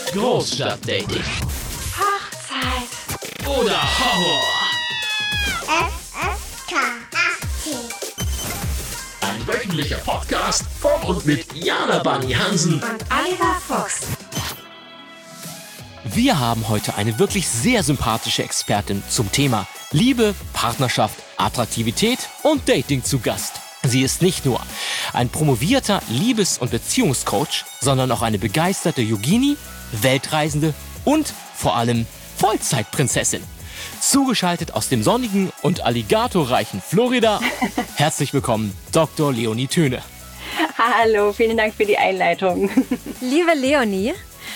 Großstadtdating. Hochzeit. Oder Horror. FSK 18. Ein wöchentlicher Podcast von und mit Jana Bunny Hansen Und Oliver Fuchs. Wir haben heute eine wirklich sehr sympathische Expertin zum Thema Liebe, Partnerschaft, Attraktivität und Dating zu Gast. Sie ist nicht nur ein promovierter Liebes- und Beziehungscoach, sondern auch eine begeisterte Yogini, Weltreisende und vor allem Vollzeitprinzessin. Zugeschaltet aus dem sonnigen und alligatorreichen Florida. Herzlich willkommen, Dr. Leonie Töne. Hallo, vielen Dank für die Einleitung. Liebe Leonie,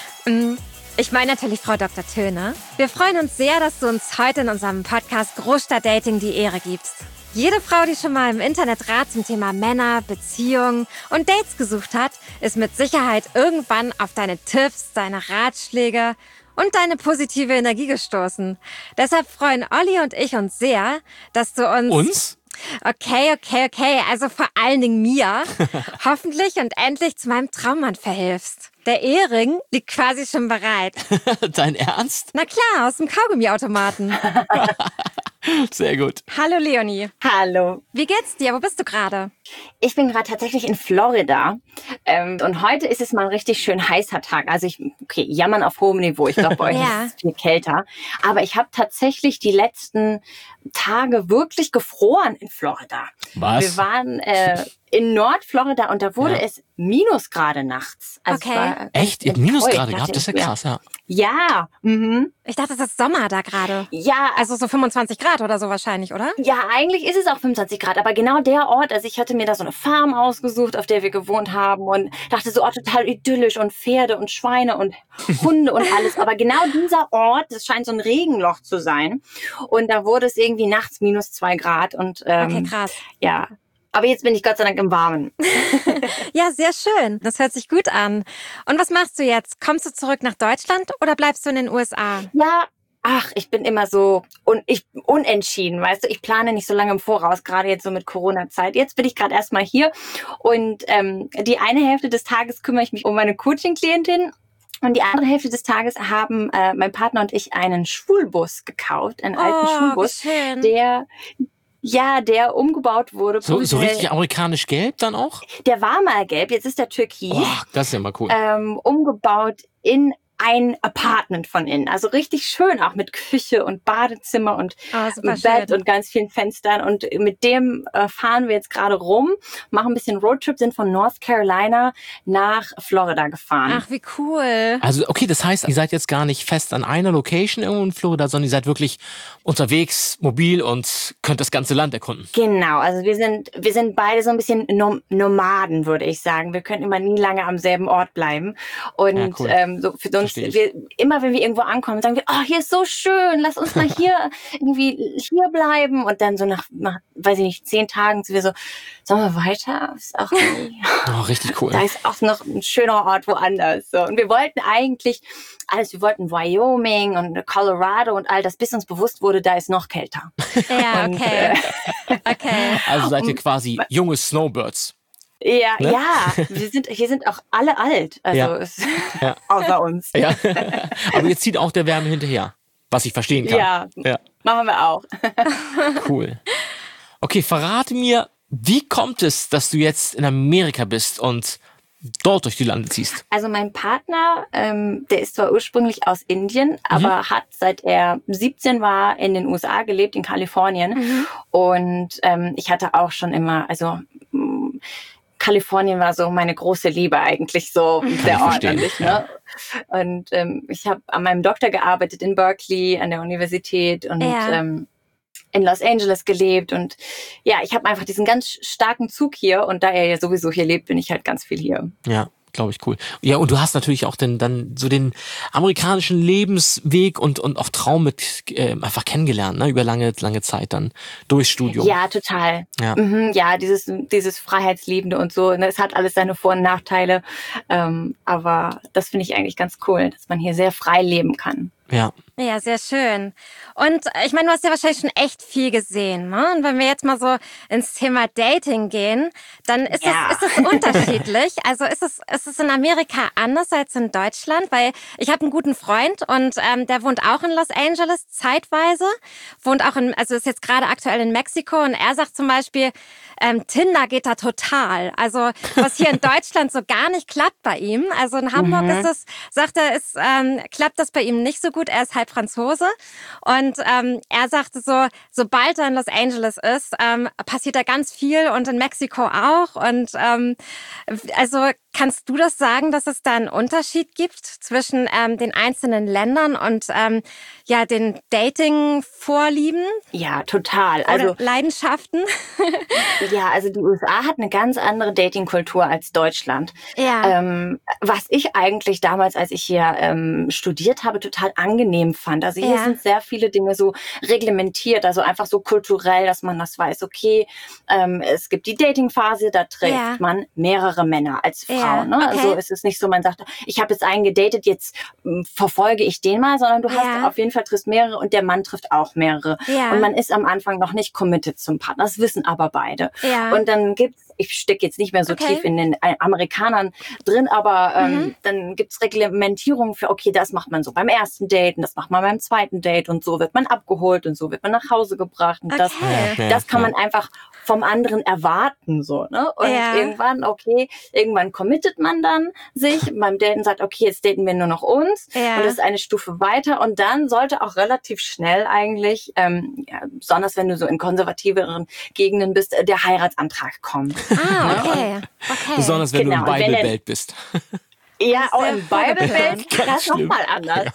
ich meine natürlich Frau Dr. Töne. Wir freuen uns sehr, dass du uns heute in unserem Podcast Großstadtdating die Ehre gibst. Jede Frau, die schon mal im Internet Rat zum Thema Männer, Beziehungen und Dates gesucht hat, ist mit Sicherheit irgendwann auf deine Tipps, deine Ratschläge und deine positive Energie gestoßen. Deshalb freuen Olli und ich uns sehr, dass du uns... Uns? Okay. Also vor allen Dingen mir. Hoffentlich und endlich zu meinem Traummann verhilfst. Der Ehering liegt quasi schon bereit. Dein Ernst? Na klar, aus dem Kaugummiautomaten. Sehr gut. Hallo Leonie. Hallo. Wie geht's dir? Wo bist du gerade? Ich bin gerade tatsächlich in Florida und heute ist es mal ein richtig schön heißer Tag. Also jammern auf hohem Niveau. Ich glaube, bei euch Ja. ist es viel kälter. Aber ich habe tatsächlich die letzten Tage wirklich gefroren in Florida. Was? Wir waren in Nordflorida und da wurde Ja. es Minusgrade nachts. Also Okay. es war Echt? Ihr habt enttäuscht, Minusgrade dachte gehabt? Das ist ja ich mir. krass, ja. Ja, Ich dachte, es ist Sommer da gerade. ja, Also so 25 Grad oder so wahrscheinlich, oder? ja, eigentlich ist es auch 25 Grad, aber genau der Ort, also ich hatte mir da so eine Farm ausgesucht, auf der wir gewohnt haben und dachte so, total idyllisch und Pferde und Schweine und Hunde und alles, aber genau dieser Ort, das scheint so ein Regenloch zu sein und da wurde es irgendwie nachts -2 Grad und Okay, krass. ja, aber jetzt bin ich Gott sei Dank im Warmen. Ja, sehr schön. Das hört sich gut an. Und was machst du jetzt? Kommst du zurück nach Deutschland oder bleibst du in den USA? Ja, ich bin immer so unentschieden, weißt du, ich plane nicht so lange im Voraus, gerade jetzt so mit Corona-Zeit. Jetzt bin ich gerade erstmal hier und die eine Hälfte des Tages kümmere ich mich um meine Coaching-Klientin und die andere Hälfte des Tages haben mein Partner und ich einen Schulbus gekauft, einen alten Schulbus, wie schön. der umgebaut wurde. So professionell. richtig amerikanisch gelb dann auch? Der war mal gelb, jetzt ist der türkis. Boah, das ist ja mal cool. Umgebaut in ein Apartment von innen. Also richtig schön, auch mit Küche und Badezimmer und Super Bett schön. und ganz vielen Fenstern. Und mit dem fahren wir jetzt gerade rum, machen ein bisschen Roadtrip, sind von North Carolina nach Florida gefahren. Ach, wie cool. Also, okay, das heißt, ihr seid jetzt gar nicht fest an einer Location irgendwo in Florida, sondern ihr seid wirklich unterwegs, mobil und könnt das ganze Land erkunden. Genau, also wir sind beide so ein bisschen Nomaden, würde ich sagen. Wir können immer nie lange am selben Ort bleiben. Und Ja, cool. so für uns, Versteh ich. immer wenn wir irgendwo ankommen, sagen wir, hier ist so schön, lass uns mal hier irgendwie hier bleiben. Und dann so nach, weiß ich nicht, 10 Tagen sind wir so, sollen wir weiter? Ist auch irgendwie, Oh, richtig cool. da ist auch noch ein schöner Ort woanders. So. Und wir wollten eigentlich wir wollten Wyoming und Colorado und all das, bis uns bewusst wurde, da ist noch kälter. Ja, Und, okay. Okay. Also seid ihr quasi junge Snowbirds. Ja, Ne? ja, hier sind auch alle alt, also Ja. Ja. außer uns. Ja. Aber ihr zieht auch der Wärme hinterher, was ich verstehen kann. Ja, machen wir auch. Cool. Okay, verrate mir, wie kommt es, dass du jetzt in Amerika bist und dort durch die Lande ziehst? Also mein Partner, der ist zwar ursprünglich aus Indien, aber hat seit er 17 war in den USA gelebt, in Kalifornien. Und ich hatte auch schon immer, Kalifornien war so meine große Liebe eigentlich, so der Ort verstehen, an sich. Ne? Und ich habe an meinem Doktor gearbeitet in Berkeley, an der Universität und in Los Angeles gelebt. Und ja, ich habe einfach diesen ganz starken Zug hier. Und da er ja sowieso hier lebt, bin ich halt ganz viel hier. Ja, glaube ich, cool. Ja, und du hast natürlich auch dann so den amerikanischen Lebensweg und auch Traum mit einfach kennengelernt, ne? Über lange Zeit dann durchs Studium. Ja, total. Ja. Ja, dieses Freiheitsliebende und so. Ne? Es hat alles seine Vor- und Nachteile. Aber das finde ich eigentlich ganz cool, dass man hier sehr frei leben kann. Ja. Ja, sehr schön. Und ich meine, du hast ja wahrscheinlich schon echt viel gesehen, ne? Und wenn wir jetzt mal so ins Thema Dating gehen, dann ist es unterschiedlich. Also ist es in Amerika anders als in Deutschland? Weil ich habe einen guten Freund und der wohnt auch in Los Angeles zeitweise, also ist jetzt gerade aktuell in Mexiko und er sagt zum Beispiel, Tinder geht da total. Also was hier in Deutschland so gar nicht klappt bei ihm. Also in Hamburg sagt er, klappt das bei ihm nicht so gut. Er ist halb Franzose und er sagte so, sobald er in Los Angeles ist, passiert da ganz viel und in Mexiko auch. Und also kannst du das sagen, dass es da einen Unterschied gibt zwischen den einzelnen Ländern und den Dating-Vorlieben? Ja, total. Also oder Leidenschaften? Ja, also die USA hat eine ganz andere Dating-Kultur als Deutschland. Ja. Was ich eigentlich damals, als ich hier studiert habe, total angenehm fand. Also hier sind sehr viele Dinge so reglementiert, also einfach so kulturell, dass man das weiß. Okay, es gibt die Dating-Phase, da trifft man mehrere Männer als Frau. Ne? Okay. Also es ist nicht so, man sagt, ich habe jetzt einen gedatet, jetzt verfolge ich den mal, sondern du hast auf jeden Fall triffst mehrere und der Mann trifft auch mehrere. Ja. Und man ist am Anfang noch nicht committed zum Partner. Das wissen aber beide. Ja. Und dann ich stecke jetzt nicht mehr so tief in den Amerikanern drin, aber dann gibt's Reglementierungen für, okay, das macht man so beim ersten Date und das macht man beim zweiten Date und so wird man abgeholt und so wird man nach Hause gebracht und das kann man einfach vom anderen erwarten, so, ne? Und irgendwann committet man dann sich, beim Daten sagt, okay, jetzt daten wir nur noch uns und das ist eine Stufe weiter und dann sollte auch relativ schnell eigentlich, besonders wenn du so in konservativeren Gegenden bist, der Heiratsantrag kommen. Ah, okay. Besonders wenn du im Bible-Belt bist. Ja, auch im Bible-Belt, das ist nochmal anders.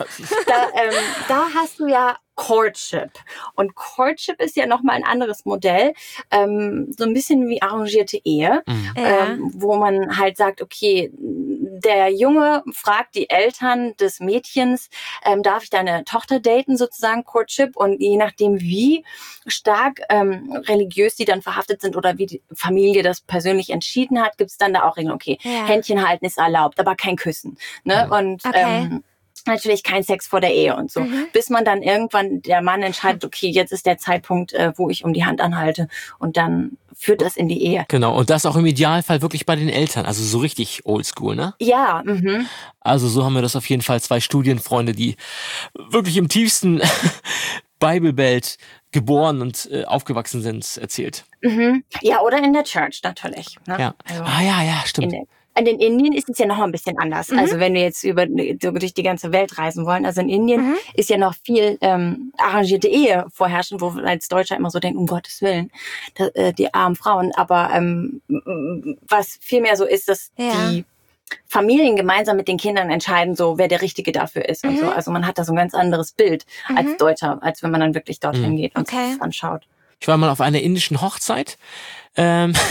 Da hast du ja Courtship. Und Courtship ist ja nochmal ein anderes Modell, so ein bisschen wie arrangierte Ehe, wo man halt sagt, okay, der Junge fragt die Eltern des Mädchens, darf ich deine Tochter daten, sozusagen Courtship, und je nachdem, wie stark religiös die dann verhaftet sind oder wie die Familie das persönlich entschieden hat, gibt es dann da auch Regeln, okay, Händchen halten ist erlaubt, aber kein Küssen. Ne? Und natürlich kein Sex vor der Ehe und so. Bis man dann irgendwann, der Mann entscheidet, okay, jetzt ist der Zeitpunkt, wo ich um die Hand anhalte und dann führt das in die Ehe. Genau, und das auch im Idealfall wirklich bei den Eltern, also so richtig oldschool, ne? Ja. Also so haben wir das auf jeden Fall, 2 Studienfreunde, die wirklich im tiefsten Bible-Belt geboren und aufgewachsen sind, erzählt. Ja, oder in der Church natürlich. Ne? Ja. Also ja, stimmt. In Indien ist es ja noch ein bisschen anders. Also wenn wir jetzt durch die ganze Welt reisen wollen. Also in Indien ist ja noch viel arrangierte Ehe vorherrschend, wo wir als Deutscher immer so denken, um Gottes Willen, die armen Frauen. Aber was vielmehr so ist, dass die Familien gemeinsam mit den Kindern entscheiden, so wer der Richtige dafür ist und so. Also man hat da so ein ganz anderes Bild als Deutscher, als wenn man dann wirklich dorthin geht und sich das anschaut. Ich war mal auf einer indischen Hochzeit. So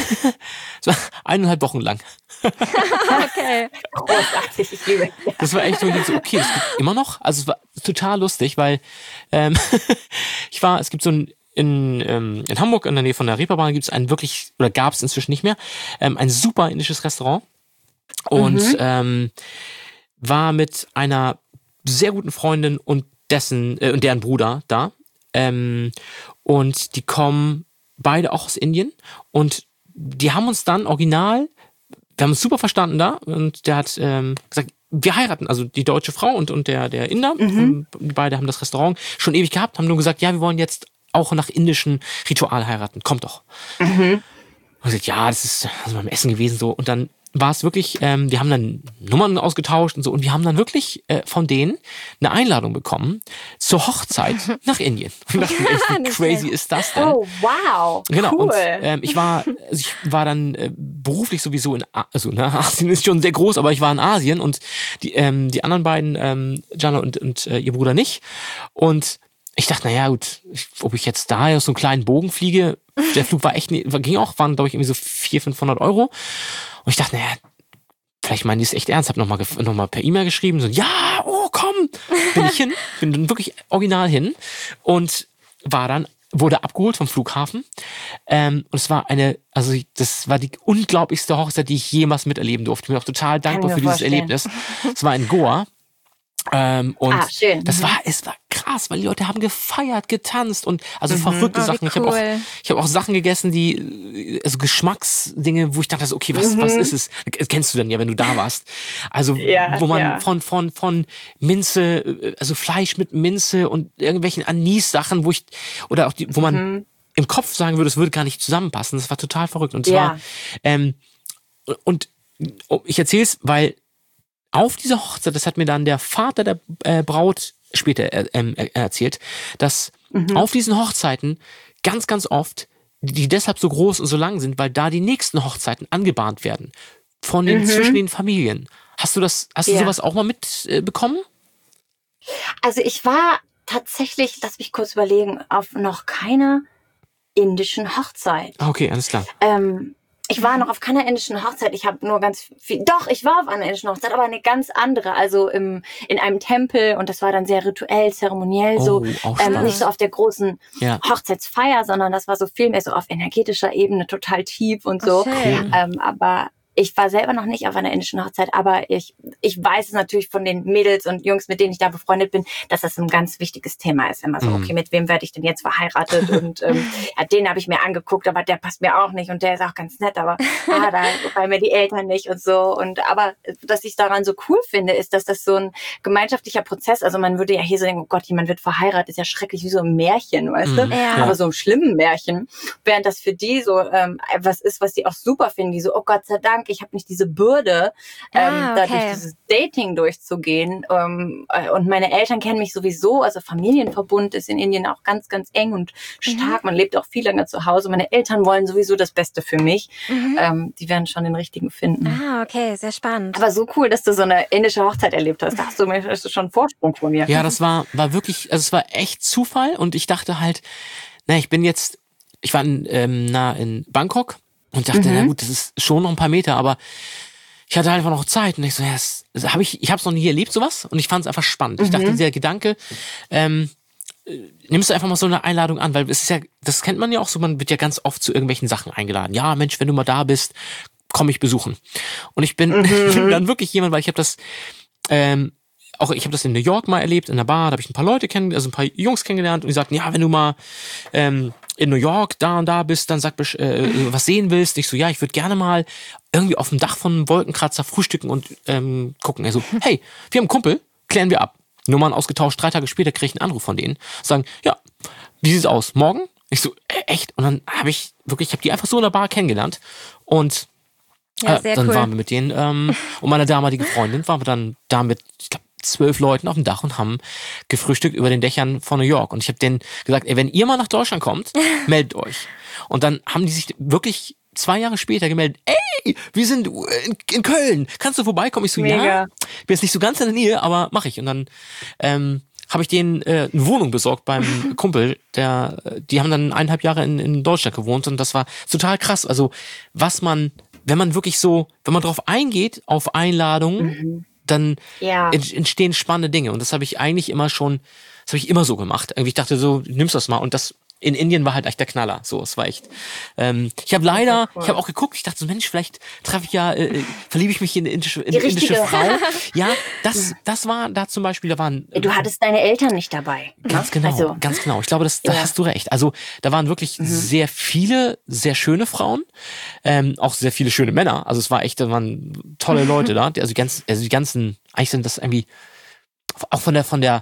1,5 Wochen lang. Okay. Großartig, ich liebe. Das war echt so, okay, das gibt immer noch. Also es war total lustig, weil es gibt so in Hamburg in der Nähe von der Reeperbahn gibt es gab es inzwischen nicht mehr, ein super indisches Restaurant und war mit einer sehr guten Freundin und deren Bruder da. Und die kommen beide auch aus Indien und die haben uns dann original, wir haben uns super verstanden da und der hat gesagt, wir heiraten, also die deutsche Frau und der Inder, die beide haben das Restaurant schon ewig gehabt, haben nur gesagt, ja, wir wollen jetzt auch nach indischen Ritual heiraten, kommt doch. Und ich gesagt, ja, das ist also beim Essen gewesen so und dann war es wirklich, wir haben dann Nummern ausgetauscht und so und wir haben dann wirklich von denen eine Einladung bekommen zur Hochzeit nach Indien. Und dachten, wie crazy ist das denn? Oh, wow. Genau. Cool. Und ich war dann beruflich sowieso Asien ist schon sehr groß, aber ich war in Asien und die anderen beiden, Jana und ihr Bruder nicht. Und ich dachte, naja, gut, ob ich jetzt da aus so einem kleinen Bogen fliege, der Flug waren glaube ich irgendwie so 400-500 Euro. Und ich dachte, naja, vielleicht meinen die es echt ernst. Hab noch mal per E-Mail geschrieben, so, ja, oh, komm. Bin dann wirklich original hin und wurde abgeholt vom Flughafen. Und es war das war die unglaublichste Hochzeit, die ich jemals miterleben durfte. Ich bin auch total dankbar für dieses Erlebnis. Es war in Goa. Schön. Es war krass, weil die Leute haben gefeiert, getanzt und also verrückte Sachen. Cool. Ich habe auch Sachen gegessen, die, also Geschmacksdinge, wo ich dachte, okay, was ist es? Das kennst du dann ja, wenn du da warst. Also, wo man von Minze, also Fleisch mit Minze und irgendwelchen Anis-Sachen, oder auch wo man im Kopf sagen würde, es würde gar nicht zusammenpassen. Das war total verrückt. Und zwar, ich erzähl's, weil auf dieser Hochzeit, das hat mir dann der Vater der Braut später erzählt, dass auf diesen Hochzeiten ganz, ganz oft, die deshalb so groß und so lang sind, weil da die nächsten Hochzeiten angebahnt werden zwischen den Familien. Hast du sowas auch mal mitbekommen? Also ich war tatsächlich, lass mich kurz überlegen, auf noch keiner indischen Hochzeit. Okay, alles klar. Ich war noch auf keiner indischen Hochzeit. Ich habe nur ganz viel. Doch, ich war auf einer indischen Hochzeit, aber eine ganz andere. Also in einem Tempel und das war dann sehr rituell, zeremoniell so. Nicht so auf der großen Hochzeitsfeier, sondern das war so viel mehr so auf energetischer Ebene, total tief und so. Schön. Aber ich war selber noch nicht auf einer indischen Hochzeit, aber ich weiß es natürlich von den Mädels und Jungs, mit denen ich da befreundet bin, dass das ein ganz wichtiges Thema ist. Immer so, okay, mit wem werde ich denn jetzt verheiratet? Und den habe ich mir angeguckt, aber der passt mir auch nicht und der ist auch ganz nett, aber da gefallen mir die Eltern nicht und so. Aber was ich daran so cool finde, ist, dass das so ein gemeinschaftlicher Prozess, also man würde ja hier so denken, oh Gott, jemand wird verheiratet, ist ja schrecklich, wie so ein Märchen, weißt du? Ja. Aber so ein schlimmen Märchen. Während das für die so was ist, was die auch super finden, die so, oh Gott sei Dank, ich habe nicht diese Bürde, da durch dieses Dating durchzugehen. Und meine Eltern kennen mich sowieso, also Familienverbund ist in Indien auch ganz, ganz eng und stark. Man lebt auch viel länger zu Hause. Meine Eltern wollen sowieso das Beste für mich. Die werden schon den richtigen finden. Okay, sehr spannend. Aber so cool, dass du so eine indische Hochzeit erlebt hast. Da hast du schon einen Vorsprung von mir. Ja, das war wirklich, also es war echt Zufall und ich dachte halt, ich war in Bangkok und dachte, na gut, das ist schon noch ein paar Meter, aber ich hatte einfach noch Zeit und ich so, ich habe es noch nie erlebt, sowas, und ich fand es einfach spannend. Ich dachte, der Gedanke, nimmst du einfach mal so eine Einladung an, weil es ist ja, das kennt man ja auch so, man wird ja ganz oft zu irgendwelchen Sachen eingeladen. Ja, Mensch, wenn du mal da bist, komm ich besuchen. Und ich bin dann wirklich jemand, weil ich habe das ich habe das in New York mal erlebt, in der Bar, da habe ich ein paar ein paar Jungs kennengelernt und die sagten, ja, wenn du mal in New York da und da bist, dann sag was sehen willst. Ich so, ja, ich würde gerne mal irgendwie auf dem Dach von einem Wolkenkratzer frühstücken und gucken. Er so, hey, wir haben einen Kumpel, klären wir ab. Nummern ausgetauscht, 3 Tage später kriege ich einen Anruf von denen. Sagen, ja, wie sieht's aus? Morgen? Ich so, echt? Und dann habe ich die einfach so in der Bar kennengelernt und dann cool. waren wir mit denen und meine damalige Freundin waren wir dann da mit, ich glaube, 12 Leuten auf dem Dach und haben gefrühstückt über den Dächern von New York. Und ich habe denen gesagt, ey, wenn ihr mal nach Deutschland kommt, meldet euch. Und dann haben die sich wirklich 2 Jahre später gemeldet, ey, wir sind in Köln, kannst du vorbeikommen? Ich so, Mega. ja, bin jetzt nicht so ganz in der Nähe, aber mache ich. Und dann habe ich denen eine Wohnung besorgt beim Kumpel, die haben dann 1,5 Jahre in Deutschland gewohnt und das war total krass. Also wenn man drauf eingeht, auf Einladungen, dann entstehen spannende Dinge. Und das habe ich eigentlich immer so gemacht. Irgendwie ich dachte so, nimmst das mal. Und das in Indien war halt echt der Knaller. So, es war echt. Ich habe auch geguckt, ich dachte so, Mensch, vielleicht verliebe ich mich in eine indische Frau. Ja, das war da zum Beispiel, da waren. Du hattest deine Eltern nicht dabei. Ganz genau, ganz genau. Ich glaube, da hast du recht. Also da waren wirklich sehr viele, sehr schöne Frauen, auch sehr viele schöne Männer. Also es war echt, da waren tolle Leute da. Also die ganzen, eigentlich sind das irgendwie auch von der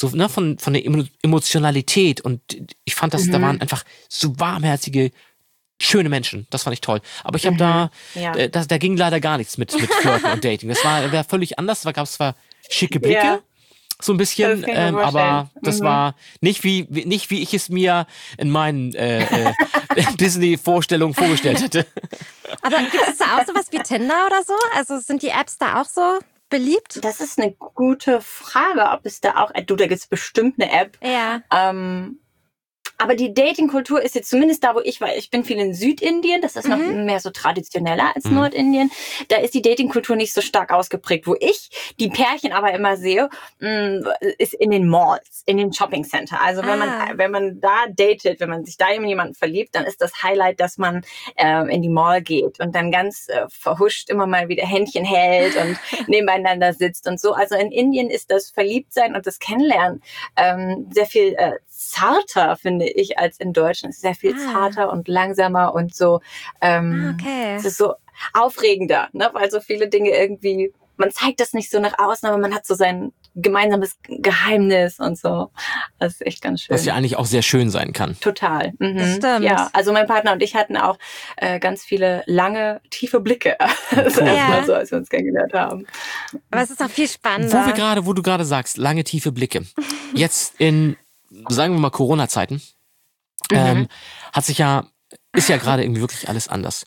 Emotionalität und ich fand, dass da waren einfach so warmherzige, schöne Menschen. Das fand ich toll. Aber ich habe da ging leider gar nichts mit Flirten und Dating. Das war völlig anders. Da gab es zwar schicke Blicke, so ein bisschen, aber das war nicht wie ich es mir in meinen Disney-Vorstellungen vorgestellt hätte. Aber gibt es da auch sowas wie Tinder oder so? Also sind die Apps da auch so beliebt? Das ist eine gute Frage, ob es da auch, da gibt es bestimmt eine App. Ja. Aber die Dating-Kultur ist jetzt zumindest da, wo ich war. Ich bin viel in Südindien, das ist noch mehr so traditioneller als Nordindien. Da ist die Dating-Kultur nicht so stark ausgeprägt. Wo ich die Pärchen aber immer sehe, ist in den Malls, in den Shopping-Center. Also wenn man da datet, wenn man sich da in jemanden verliebt, dann ist das Highlight, dass man in die Mall geht und dann ganz verhuscht immer mal wieder Händchen hält und nebeneinander sitzt und so. Also in Indien ist das Verliebtsein und das Kennenlernen sehr viel zarter, finde ich, als in Deutschland. Es ist sehr viel zarter und langsamer und so. Es ist so aufregender, ne? Weil so viele Dinge irgendwie, man zeigt das nicht so nach außen, aber man hat so sein gemeinsames Geheimnis und so. Das ist echt ganz schön. Was ja eigentlich auch sehr schön sein kann. Total. Das stimmt. Ja, also mein Partner und ich hatten auch ganz viele lange, tiefe Blicke. Das erstmal so, als wir uns kennengelernt haben. Aber es ist auch viel spannender. Wo du gerade sagst, lange, tiefe Blicke. Jetzt in, sagen wir mal, Corona-Zeiten, ist ja gerade irgendwie wirklich alles anders.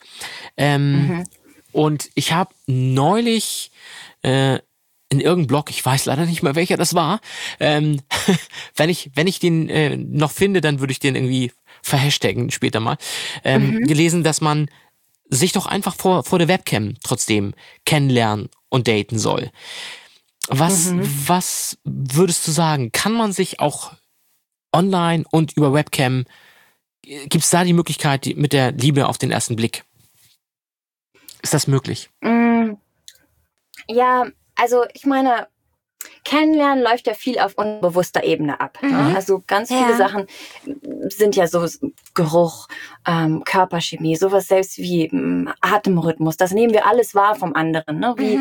Und ich habe neulich in irgendeinem Blog, ich weiß leider nicht mehr, welcher das war, wenn ich den noch finde, dann würde ich den irgendwie verhashtaggen später mal, gelesen, dass man sich doch einfach vor der Webcam trotzdem kennenlernen und daten soll. Was würdest du sagen? Kann man sich auch online und über Webcam, gibt es da die Möglichkeit mit der Liebe auf den ersten Blick? Ist das möglich? Ja, also ich meine, Kennenlernen läuft ja viel auf unbewusster Ebene ab. Ne? Also ganz viele Sachen sind ja so Geruch, Körperchemie, sowas selbst wie Atemrhythmus. Das nehmen wir alles wahr vom anderen. Ne? Wie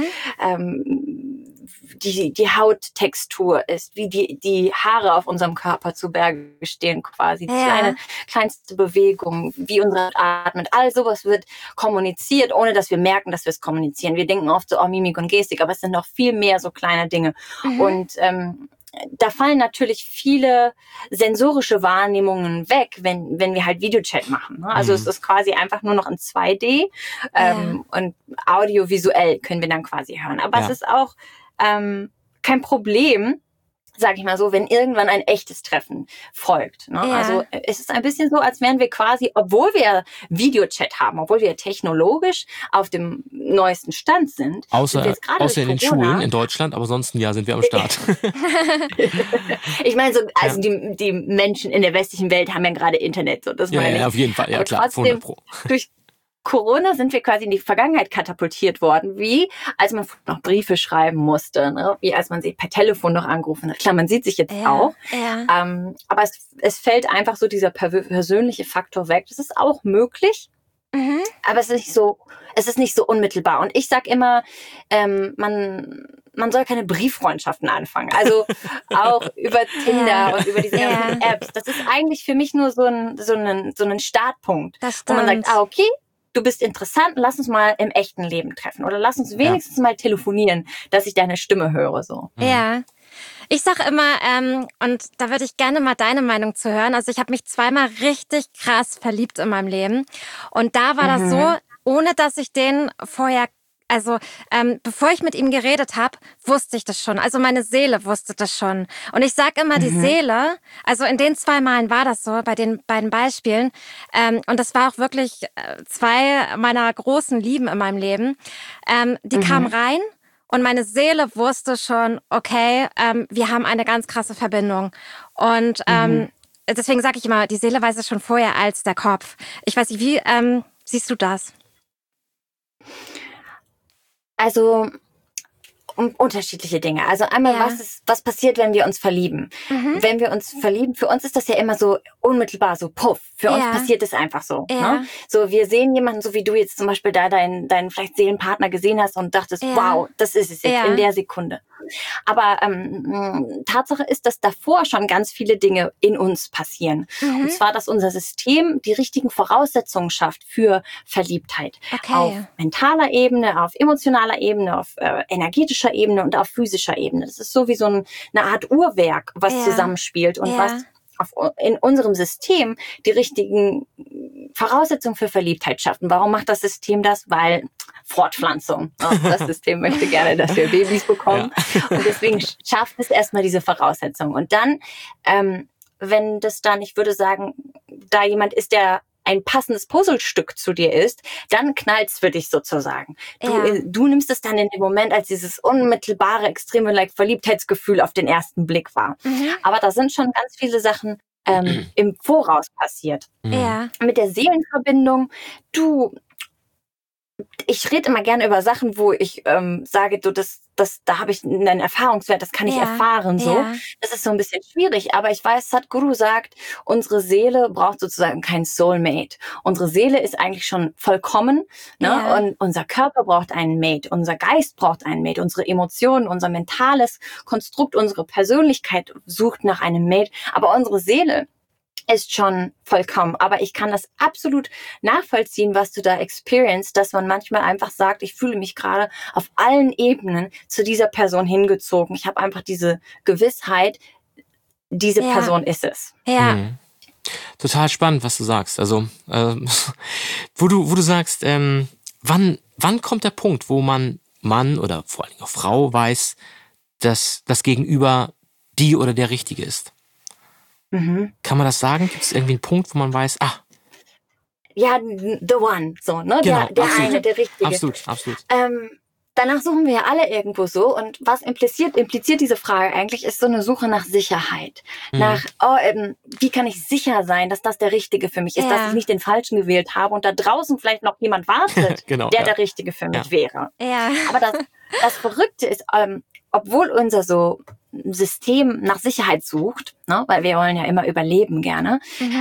die Hauttextur ist, wie die Haare auf unserem Körper zu Berge stehen quasi. Die kleinste Bewegung, wie unsere Haut atmet. All sowas wird kommuniziert, ohne dass wir merken, dass wir es kommunizieren. Wir denken oft so, Mimik und Gestik, aber es sind noch viel mehr so kleine Dinge. Und da fallen natürlich viele sensorische Wahrnehmungen weg, wenn wir halt Videochat machen. Ne? Also es ist quasi einfach nur noch in 2D und audiovisuell können wir dann quasi hören. Aber es ist auch kein Problem, sage ich mal so, wenn irgendwann ein echtes Treffen folgt. Ne? Also es ist ein bisschen so, als wären wir quasi, obwohl wir Videochat haben, obwohl wir technologisch auf dem neuesten Stand sind. Außer in den Schulen in Deutschland, aber sonst sind wir am Start. Ich meine, also die Menschen in der westlichen Welt haben ja gerade Internet. So, das meine ich. Auf jeden Fall, ja aber klar, trotzdem, 100%. Durch Corona sind wir quasi in die Vergangenheit katapultiert worden, wie als man noch Briefe schreiben musste, ne? Wie als man sich per Telefon noch angerufen hat. Klar, man sieht sich jetzt auch, aber es fällt einfach so dieser persönliche Faktor weg. Das ist auch möglich, aber es ist nicht so unmittelbar. Und ich sag immer, man soll keine Brieffreundschaften anfangen. Also auch über Tinder und über diese ganzen Apps. Das ist eigentlich für mich nur so ein Startpunkt, wo man sagt, okay, du bist interessant, lass uns mal im echten Leben treffen. Oder lass uns wenigstens mal telefonieren, dass ich deine Stimme höre. So. Ja. Ich sage immer, und da würde ich gerne mal deine Meinung zu hören. Also ich habe mich zweimal richtig krass verliebt in meinem Leben. Und da war das so, ohne dass ich den vorher, also bevor ich mit ihm geredet habe, wusste ich das schon. Also meine Seele wusste das schon. Und ich sage immer, die Seele, also in den 2 Malen war das so, bei den beiden Beispielen. Und das war auch wirklich 2 meiner großen Lieben in meinem Leben. Die kamen rein und meine Seele wusste schon, okay, wir haben eine ganz krasse Verbindung. Und deswegen sage ich immer, die Seele weiß es schon vorher als der Kopf. Ich weiß nicht, wie siehst du das? Also unterschiedliche Dinge. Also einmal, was passiert, wenn wir uns verlieben? Wenn wir uns verlieben, für uns ist das ja immer so unmittelbar, so puff. Für uns passiert es einfach so. Ne? So, wir sehen jemanden, so wie du jetzt zum Beispiel da deinen vielleicht Seelenpartner gesehen hast und dachtest, wow, das ist es jetzt in der Sekunde. Aber Tatsache ist, dass davor schon ganz viele Dinge in uns passieren. Und zwar, dass unser System die richtigen Voraussetzungen schafft für Verliebtheit. Auf mentaler Ebene, auf emotionaler Ebene, auf energetischer Ebene und auf physischer Ebene. Das ist so wie so eine Art Uhrwerk, was zusammenspielt und was in unserem System die richtigen Voraussetzungen für Verliebtheit schaffen. Warum macht das System das? Weil Fortpflanzung. Das System möchte gerne, dass wir Babys bekommen. Und deswegen schafft es erstmal diese Voraussetzungen. Und dann wenn das dann, ich würde sagen, da jemand ist, der ein passendes Puzzlestück zu dir ist, dann knallt's für dich sozusagen. Du nimmst es dann in dem Moment als dieses unmittelbare, extreme Verliebtheitsgefühl auf den ersten Blick wahr. Aber da sind schon ganz viele Sachen im Voraus passiert. Ja. Mit der Seelenverbindung, ich rede immer gerne über Sachen, wo ich sage, da habe ich einen Erfahrungswert, das kann ich erfahren. So. Ja. Das ist so ein bisschen schwierig, aber ich weiß, Sadhguru sagt, unsere Seele braucht sozusagen kein Soulmate. Unsere Seele ist eigentlich schon vollkommen, ne? Ja. Und unser Körper braucht einen Mate, unser Geist braucht einen Mate, unsere Emotionen, unser mentales Konstrukt, unsere Persönlichkeit sucht nach einem Mate, aber unsere Seele ist schon vollkommen. Aber ich kann das absolut nachvollziehen, was du da experienced, dass man manchmal einfach sagt, ich fühle mich gerade auf allen Ebenen zu dieser Person hingezogen. Ich habe einfach diese Gewissheit, diese Person ist es. Ja. Total spannend, was du sagst. Also, wo du sagst, wann kommt der Punkt, wo Mann oder vor allem auch Frau weiß, dass das Gegenüber die oder der Richtige ist? Kann man das sagen? Gibt es irgendwie einen Punkt, wo man weiß, Ja, the one, so, ne? Genau, der absolut. eine, der Richtige. Absolut. Danach suchen wir ja alle irgendwo so. Und was impliziert diese Frage eigentlich, ist so eine Suche nach Sicherheit. Nach, wie kann ich sicher sein, dass das der Richtige für mich ist, dass ich nicht den Falschen gewählt habe und da draußen vielleicht noch jemand wartet, Genau, der Richtige für mich wäre. Ja. Aber das Verrückte ist, obwohl unser so System nach Sicherheit sucht, ne, weil wir wollen ja immer überleben gerne,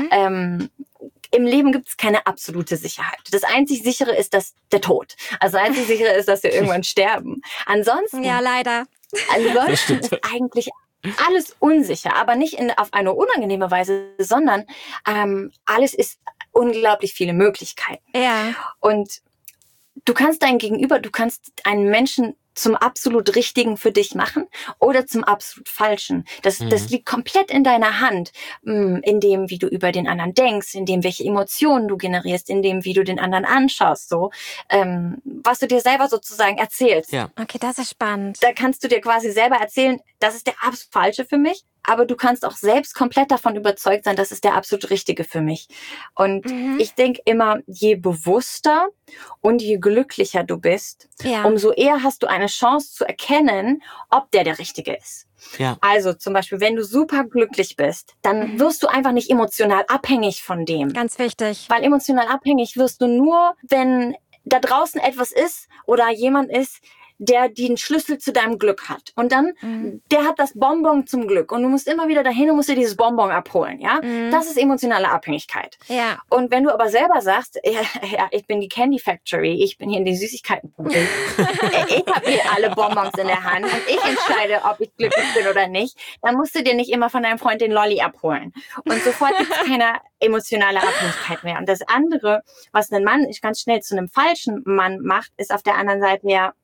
im Leben gibt es keine absolute Sicherheit. Das einzig Sichere ist der Tod. Also das einzig Sichere ist, dass wir irgendwann sterben. Ansonsten, Ja, leider. ansonsten ist eigentlich alles unsicher, aber nicht auf eine unangenehme Weise, sondern alles ist unglaublich viele Möglichkeiten. Ja. Und du kannst einen Menschen zum absolut Richtigen für dich machen oder zum absolut Falschen. Das liegt komplett in deiner Hand, in dem, wie du über den anderen denkst, in dem, welche Emotionen du generierst, in dem, wie du den anderen anschaust, so, was du dir selber sozusagen erzählst. Ja. Okay, das ist spannend. Da kannst du dir quasi selber erzählen, das ist der absolut Falsche für mich, aber du kannst auch selbst komplett davon überzeugt sein, das ist der absolut Richtige für mich. Und ich denke immer, je bewusster und je glücklicher du bist, umso eher hast du eine Chance zu erkennen, ob der Richtige ist. Ja. Also zum Beispiel, wenn du super glücklich bist, dann wirst du einfach nicht emotional abhängig von dem. Ganz wichtig. Weil emotional abhängig wirst du nur, wenn da draußen etwas ist oder jemand ist, der den Schlüssel zu deinem Glück hat. Und dann, der hat das Bonbon zum Glück. Und du musst immer wieder dahin und musst dir dieses Bonbon abholen. Ja, das ist emotionale Abhängigkeit. Ja. Und wenn du aber selber sagst, ja, ich bin die Candy Factory, ich bin hier in die Süßigkeitenfabrik, ich habe hier alle Bonbons in der Hand und ich entscheide, ob ich glücklich bin oder nicht, dann musst du dir nicht immer von deinem Freund den Lolli abholen. Und sofort gibt es keine emotionale Abhängigkeit mehr. Und das andere, was ein Mann ganz schnell zu einem falschen Mann macht, ist auf der anderen Seite ja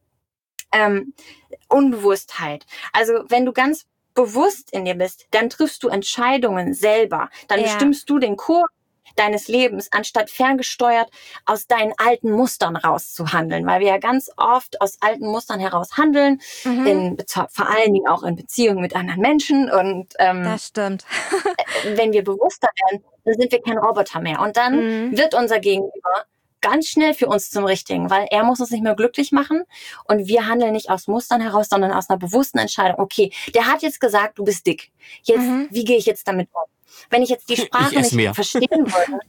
Unbewusstheit. Also wenn du ganz bewusst in dir bist, dann triffst du Entscheidungen selber. Dann bestimmst du den Kurs deines Lebens, anstatt ferngesteuert aus deinen alten Mustern rauszuhandeln. Weil wir ja ganz oft aus alten Mustern heraus handeln, vor allen Dingen auch in Beziehungen mit anderen Menschen. Und das stimmt. wenn wir bewusster werden, dann sind wir kein Roboter mehr. Und dann wird unser Gegenüber ganz schnell für uns zum Richtigen, weil er muss uns nicht mehr glücklich machen und wir handeln nicht aus Mustern heraus, sondern aus einer bewussten Entscheidung. Okay, der hat jetzt gesagt, du bist dick. Jetzt, wie gehe ich jetzt damit um? Wenn ich jetzt die Sprache nicht verstehen würde,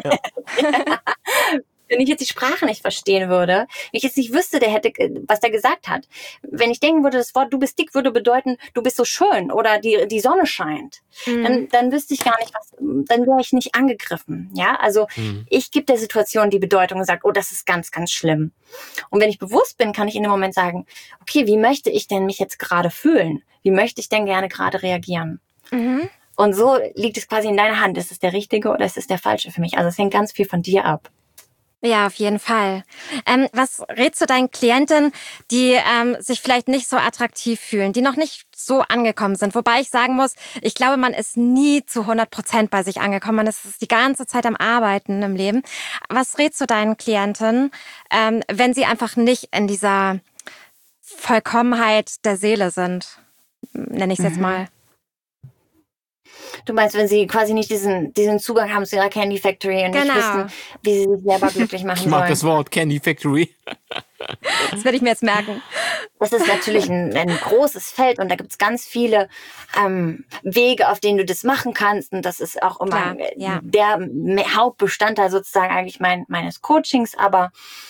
wenn ich jetzt die Sprache nicht verstehen würde, wenn ich jetzt nicht wüsste, was der gesagt hat, wenn ich denken würde, das Wort du bist dick würde bedeuten, du bist so schön oder die Sonne scheint, dann wüsste ich gar nicht, dann wäre ich nicht angegriffen. Ja, also ich gebe der Situation die Bedeutung und sage, oh, das ist ganz, ganz schlimm. Und wenn ich bewusst bin, kann ich in dem Moment sagen, okay, wie möchte ich denn mich jetzt gerade fühlen? Wie möchte ich denn gerne gerade reagieren? Und so liegt es quasi in deiner Hand. Ist es der Richtige oder ist es der Falsche für mich? Also es hängt ganz viel von dir ab. Ja, auf jeden Fall. Was rätst du deinen Klienten, die sich vielleicht nicht so attraktiv fühlen, die noch nicht so angekommen sind? Wobei ich sagen muss, ich glaube, man ist nie zu 100% bei sich angekommen. Man ist die ganze Zeit am Arbeiten im Leben. Was rätst du deinen Klienten, wenn sie einfach nicht in dieser Vollkommenheit der Seele sind? Nenne ich es jetzt mal. Du meinst, wenn sie quasi nicht diesen Zugang haben zu ihrer Candy Factory und nicht wissen, wie sie sich selber glücklich machen sollen. Ich mag das Wort Candy Factory. Das werde ich mir jetzt merken. Das ist natürlich ein großes Feld und da gibt es ganz viele Wege, auf denen du das machen kannst. Und das ist auch immer der Hauptbestandteil sozusagen eigentlich meines Coachings. Aber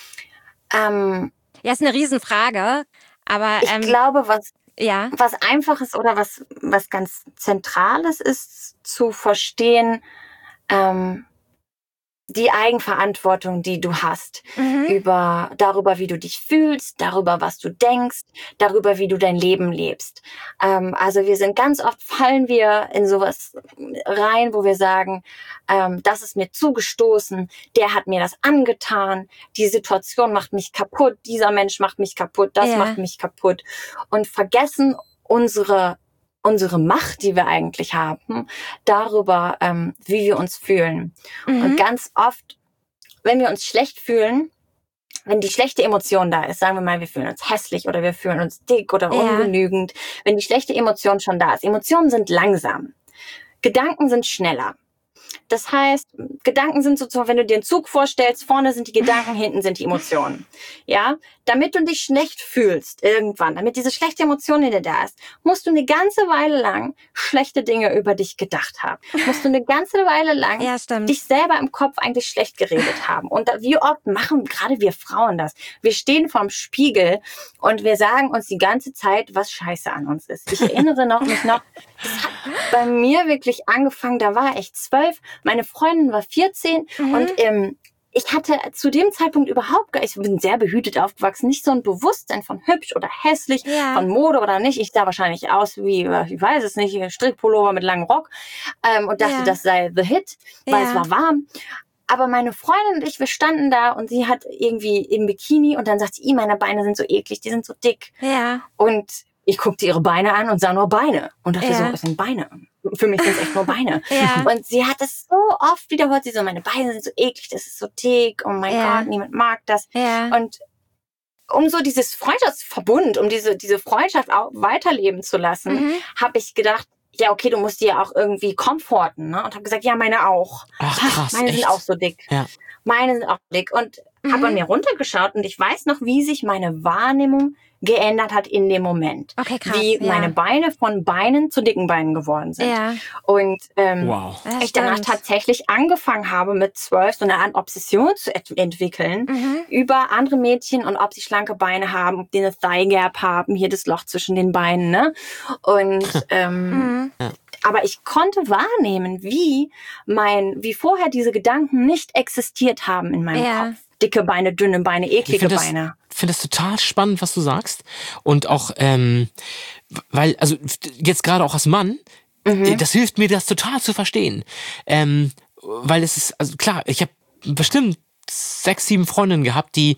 ist eine Riesenfrage. Aber ich glaube, was einfach ist oder was ganz Zentrales ist, zu verstehen, die Eigenverantwortung, die du hast, darüber, wie du dich fühlst, darüber, was du denkst, darüber, wie du dein Leben lebst. Also fallen wir in sowas rein, wo wir sagen, das ist mir zugestoßen, der hat mir das angetan, die Situation macht mich kaputt, dieser Mensch macht mich kaputt, das macht mich kaputt und vergessen unsere Macht, die wir eigentlich haben, darüber, wie wir uns fühlen. Und ganz oft, wenn wir uns schlecht fühlen, wenn die schlechte Emotion da ist, sagen wir mal, wir fühlen uns hässlich oder wir fühlen uns dick oder ungenügend, wenn die schlechte Emotion schon da ist. Emotionen sind langsam. Gedanken sind schneller. Das heißt, Gedanken sind sozusagen, wenn du dir einen Zug vorstellst, vorne sind die Gedanken, hinten sind die Emotionen. Ja, damit du dich schlecht fühlst irgendwann, damit diese schlechte Emotion in dir da ist, musst du eine ganze Weile lang schlechte Dinge über dich gedacht haben. Musst du eine ganze Weile lang dich selber im Kopf eigentlich schlecht geredet haben. Und wie oft machen gerade wir Frauen das? Wir stehen vorm Spiegel und wir sagen uns die ganze Zeit, was scheiße an uns ist. Ich erinnere mich noch, das hat bei mir wirklich angefangen, da war ich 12, meine Freundin war 14 und ich hatte zu dem Zeitpunkt ich bin sehr behütet aufgewachsen, nicht so ein Bewusstsein von hübsch oder hässlich, von Mode oder nicht. Ich sah wahrscheinlich aus wie, ich weiß es nicht, Strickpullover mit langem Rock und dachte, das sei the hit, weil es war warm. Aber meine Freundin und ich, wir standen da und sie hat irgendwie im Bikini und dann sagt sie, meine Beine sind so eklig, die sind so dick. Ja. Und ich guckte ihre Beine an und sah nur Beine und dachte so, das sind Beine. Für mich sind es echt nur Beine. Und sie hat das so oft wiederholt, sie so, meine Beine sind so eklig, das ist so dick, oh mein Gott, niemand mag das. Und um so dieses Freundschaftsverbund, um diese Freundschaft auch weiterleben zu lassen, habe ich gedacht, ja, okay, du musst die ja auch irgendwie komforten, ne? Und habe gesagt, ja, meine auch. Ach, krass, meine echt? Sind auch so dick. Ja. Meine sind auch dick. Und habe an mir runtergeschaut und ich weiß noch, wie sich meine Wahrnehmung geändert hat in dem Moment. Okay, krass. Wie meine Beine von Beinen zu dicken Beinen geworden sind. Ja. Und ich danach tatsächlich angefangen habe, mit 12 so eine Art Obsession zu entwickeln über andere Mädchen und ob sie schlanke Beine haben, ob die eine Thigh Gap haben, hier das Loch zwischen den Beinen. Ne? Und aber ich konnte wahrnehmen, wie vorher diese Gedanken nicht existiert haben in meinem Kopf. Dicke Beine, dünne Beine, eklige Beine. Ich finde das total spannend, was du sagst. Und auch, weil, also jetzt gerade auch als Mann, das hilft mir, das total zu verstehen. Weil es ist, also klar, ich habe bestimmt 6, 7 Freundinnen gehabt, die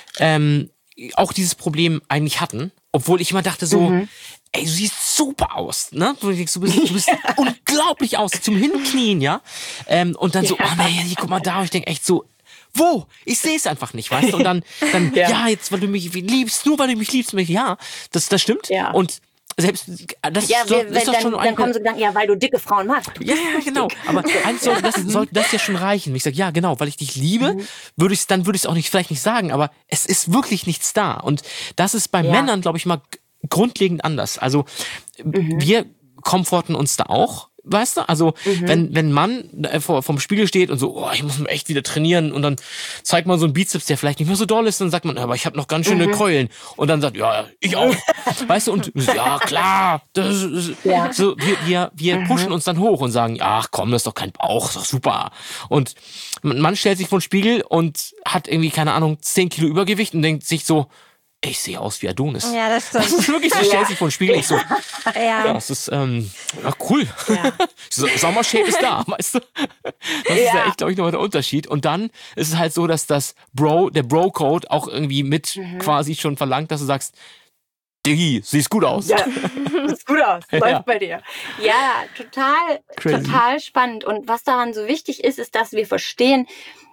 auch dieses Problem eigentlich hatten. Obwohl ich immer dachte so, ey, du siehst super aus, ne? Du bist unglaublich aus, zum Hinknien, ja? Und dann so, oh nee, guck mal da. Und ich denke echt so, wo? Ich sehe es einfach nicht, weißt du? Und dann jetzt, weil du mich liebst, nur weil du mich liebst, das stimmt. Ja. Und selbst, das ist doch schon dann kommen so Gedanken, ja, weil du dicke Frauen magst. Ja, genau. Aber eins sollte das ja schon reichen. Ich sage, ja, genau, weil ich dich liebe, würde ich es auch nicht, vielleicht nicht sagen, aber es ist wirklich nichts da. Und das ist bei Männern, glaube ich, mal grundlegend anders. Also, wir komforten uns da auch. Weißt du, also wenn ein Mann vorm Spiegel steht und so, oh, ich muss mich echt wieder trainieren und dann zeigt man so einen Bizeps, der vielleicht nicht mehr so doll ist, dann sagt man, aber ich habe noch ganz schöne Keulen und dann sagt, ja, ich auch, weißt du, und ja, klar, so, wir pushen uns dann hoch und sagen, ach komm, das ist doch kein Bauch, das ist doch super. Und ein Mann stellt sich vor den Spiegel und hat irgendwie, keine Ahnung, 10 Kilo Übergewicht und denkt sich so, ich sehe aus wie Adonis. Ja, das stimmt. Das ist wirklich, du stellst dich vor den Spiegel, ich so, das ist, cool. Ja. Sommershape ist da, weißt du? Das ist ja echt, glaube ich, nochmal der Unterschied. Und dann ist es halt so, dass der Bro-Code auch irgendwie mit quasi schon verlangt, dass du sagst, Diggi, siehst gut aus. Ja, sieht gut aus, läuft bei dir. Ja, total spannend. Und was daran so wichtig ist, ist, dass wir verstehen,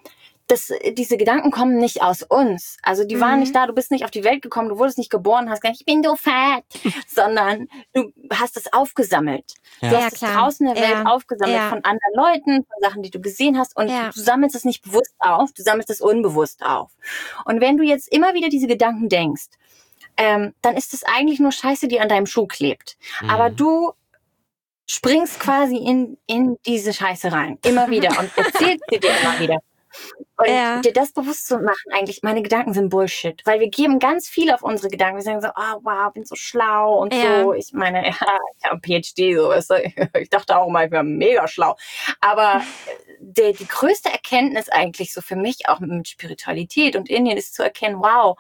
diese Gedanken kommen nicht aus uns. Also die waren nicht da, du bist nicht auf die Welt gekommen, du wurdest nicht geboren, hast gesagt, ich bin so fett, sondern du hast es aufgesammelt. Ja. Du hast es draußen in der Welt aufgesammelt von anderen Leuten, von Sachen, die du gesehen hast und du sammelst es nicht bewusst auf, du sammelst es unbewusst auf. Und wenn du jetzt immer wieder diese Gedanken denkst, dann ist es eigentlich nur Scheiße, die an deinem Schuh klebt. Aber du springst quasi in diese Scheiße rein. Immer wieder. Und erzählst dir immer wieder. Und dir das bewusst zu machen, eigentlich, meine Gedanken sind Bullshit. Weil wir geben ganz viel auf unsere Gedanken. Wir sagen so, oh, wow, bin so schlau und so. Ich meine, ich habe einen PhD, so. Ich dachte auch mal, ich wäre mega schlau. Aber die größte Erkenntnis eigentlich so für mich, auch mit Spiritualität und Indien, ist zu erkennen, wow,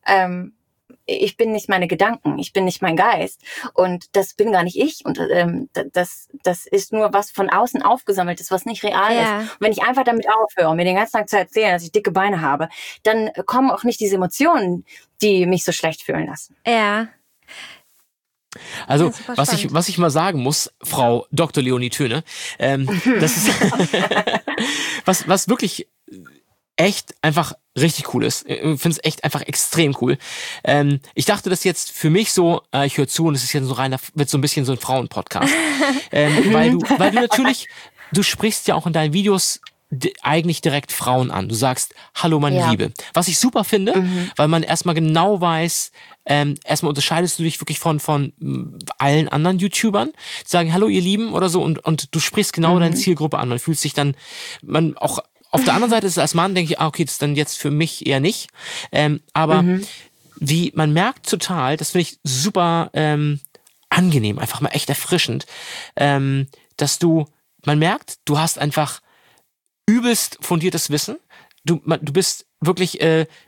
ich bin nicht meine Gedanken, ich bin nicht mein Geist und das bin gar nicht ich und das ist nur was von außen aufgesammelt ist, was nicht real ist. Und wenn ich einfach damit aufhöre, mir den ganzen Tag zu erzählen, dass ich dicke Beine habe, dann kommen auch nicht diese Emotionen, die mich so schlecht fühlen lassen. Ja. Also, was ich mal sagen muss, Frau Dr. Leonie Töne, das ist was wirklich echt einfach richtig cool ist. Ich finde es echt einfach extrem cool. Ich dachte das jetzt für mich so, ich höre zu und es ist jetzt so wird so ein bisschen so ein Frauenpodcast. Weil du natürlich, du sprichst ja auch in deinen Videos eigentlich direkt Frauen an. Du sagst, hallo meine Liebe. Was ich super finde, weil man erstmal genau weiß, erstmal unterscheidest du dich wirklich von allen anderen YouTubern, die sagen, hallo ihr Lieben oder so und du sprichst genau deine Zielgruppe an. Man fühlt sich dann, man auch auf der anderen Seite ist es als Mann, denke ich, okay, das ist dann jetzt für mich eher nicht. Aber wie man merkt total, das finde ich super angenehm, einfach mal echt erfrischend, dass man merkt, du hast einfach übelst fundiertes Wissen. Du bist wirklich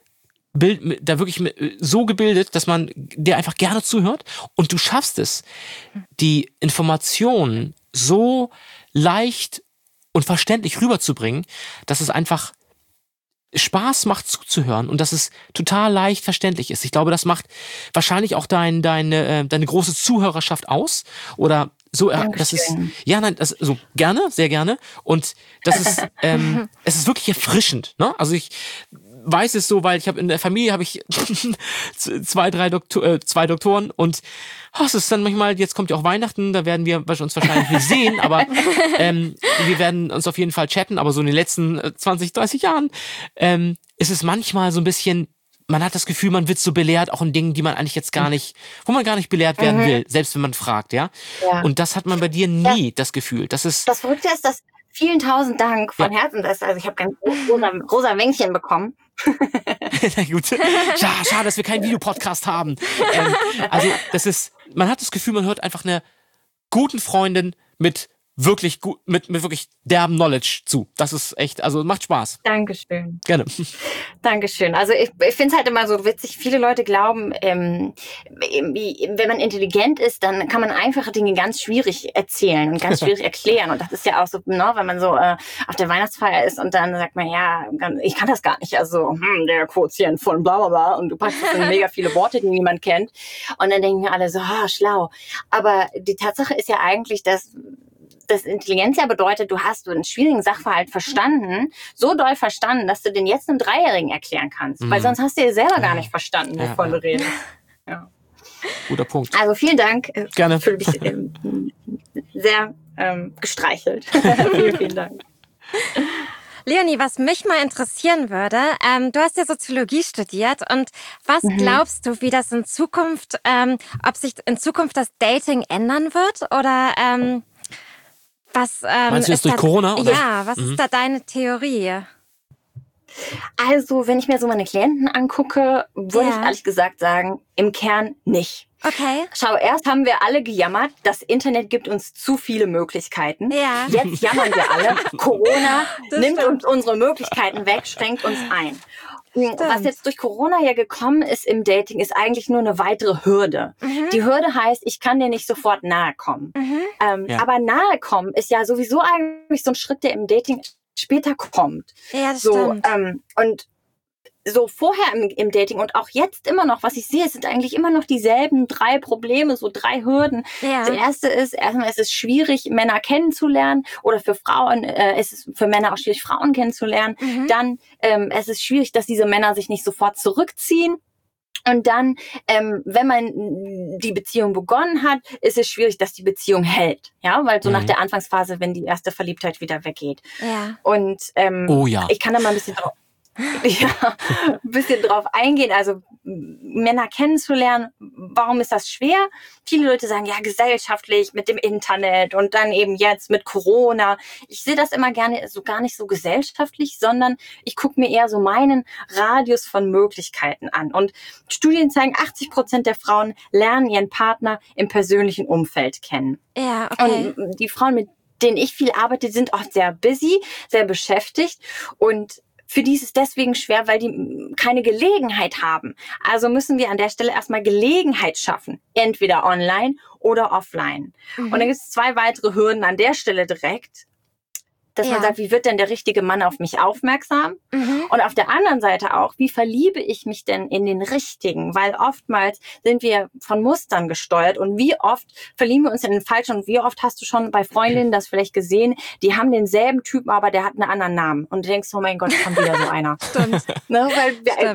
so gebildet, dass man dir einfach gerne zuhört und du schaffst es, die Informationen so leicht und verständlich rüberzubringen, dass es einfach Spaß macht zuzuhören und dass es total leicht verständlich ist. Ich glaube, das macht wahrscheinlich auch deine große Zuhörerschaft aus oder so. Das ist so gerne, sehr gerne und das ist es ist wirklich erfrischend. Ne? Also ich weiß es so, weil ich habe in der Familie zwei Doktoren und es ist dann manchmal, jetzt kommt ja auch Weihnachten, da werden wir uns wahrscheinlich nicht sehen, aber wir werden uns auf jeden Fall chatten, aber so in den letzten 20, 30 Jahren ist es manchmal so ein bisschen, man hat das Gefühl, man wird so belehrt, auch in Dingen, die man eigentlich jetzt wo man gar nicht belehrt werden will, selbst wenn man fragt, ja. Und das hat man bei dir nie, das Gefühl. Das Verrückte ist, dass vielen tausend Dank von Herzen. Also ich habe ganz rosa Wänkchen bekommen. Na gut. Schade, dass wir keinen Videopodcast haben. Also man hat das Gefühl, man hört einfach einer guten Freundin mit wirklich mit wirklich derben Knowledge zu. Das ist echt, also macht Spaß. Dankeschön. Gerne. Dankeschön. Also ich finde es halt immer so witzig, viele Leute glauben, wenn man intelligent ist, dann kann man einfache Dinge ganz schwierig erzählen und ganz schwierig erklären. Und das ist ja auch so, ne, wenn man so auf der Weihnachtsfeier ist und dann sagt man, ja, ich kann das gar nicht. Also der Quotient von bla bla bla und du packst in mega viele Worte, die niemand kennt. Und dann denken alle so, schlau. Aber die Tatsache ist ja eigentlich, dass das Intelligenz ja bedeutet, du hast einen schwierigen Sachverhalt verstanden, so doll verstanden, dass du den jetzt einem Dreijährigen erklären kannst. Weil sonst hast du dir selber gar nicht verstanden, wovon du redest. Ja. Guter Punkt. Also vielen Dank. Gerne. Ich fühle mich sehr gestreichelt. Vielen Dank. Leonie, was mich mal interessieren würde, du hast ja Soziologie studiert und was glaubst du, wie das in Zukunft, ob sich in Zukunft das Dating ändern wird oder was meinst du jetzt durch Corona? Oder? Ja, was ist da deine Theorie? Also, wenn ich mir so meine Klienten angucke, würde ich ehrlich gesagt sagen, im Kern nicht. Okay. Schau, erst haben wir alle gejammert, das Internet gibt uns zu viele Möglichkeiten. Ja. Jetzt jammern wir alle, Corona nimmt uns unsere Möglichkeiten weg, schränkt uns ein. Stimmt. Was jetzt durch Corona ja gekommen ist im Dating, ist eigentlich nur eine weitere Hürde. Die Hürde heißt, ich kann dir nicht sofort nahe kommen. Aber nahe kommen ist ja sowieso eigentlich so ein Schritt, der im Dating später kommt. Ja, das stimmt. Und so vorher im Dating und auch jetzt immer noch, was ich sehe, es sind eigentlich immer noch dieselben 3 Probleme, so 3 Hürden. Ja. Das erste ist, erstmal ist es schwierig, Männer kennenzulernen, oder für Frauen ist es für Männer auch schwierig, Frauen kennenzulernen. Dann es ist schwierig, dass diese Männer sich nicht sofort zurückziehen. Und dann, wenn man die Beziehung begonnen hat, ist es schwierig, dass die Beziehung hält. Ja, weil so nach der Anfangsphase, wenn die erste Verliebtheit wieder weggeht. Ja. Und ich kann da mal ein bisschen drauf eingehen. Also Männer kennenzulernen, warum ist das schwer? Viele Leute sagen, ja, gesellschaftlich mit dem Internet und dann eben jetzt mit Corona. Ich sehe das immer gerne so gar nicht so gesellschaftlich, sondern ich gucke mir eher so meinen Radius von Möglichkeiten an. Und Studien zeigen, 80% der Frauen lernen ihren Partner im persönlichen Umfeld kennen. Ja, okay. Und die Frauen, mit denen ich viel arbeite, sind oft sehr busy, sehr beschäftigt, und für die ist es deswegen schwer, weil die keine Gelegenheit haben. Also müssen wir an der Stelle erstmal Gelegenheit schaffen. Entweder online oder offline. Und dann gibt es 2 weitere Hürden an der Stelle direkt. Dass man sagt, wie wird denn der richtige Mann auf mich aufmerksam? Und auf der anderen Seite auch, wie verliebe ich mich denn in den Richtigen? Weil oftmals sind wir von Mustern gesteuert, und wie oft verlieben wir uns in den Falschen, und wie oft hast du schon bei Freundinnen das vielleicht gesehen, die haben denselben Typen, aber der hat einen anderen Namen. Und du denkst, oh mein Gott, kommt wieder so einer. Stimmt. Ne? Weil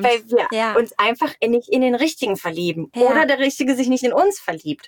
wir uns einfach nicht in den Richtigen verlieben. Ja. Oder der Richtige sich nicht in uns verliebt.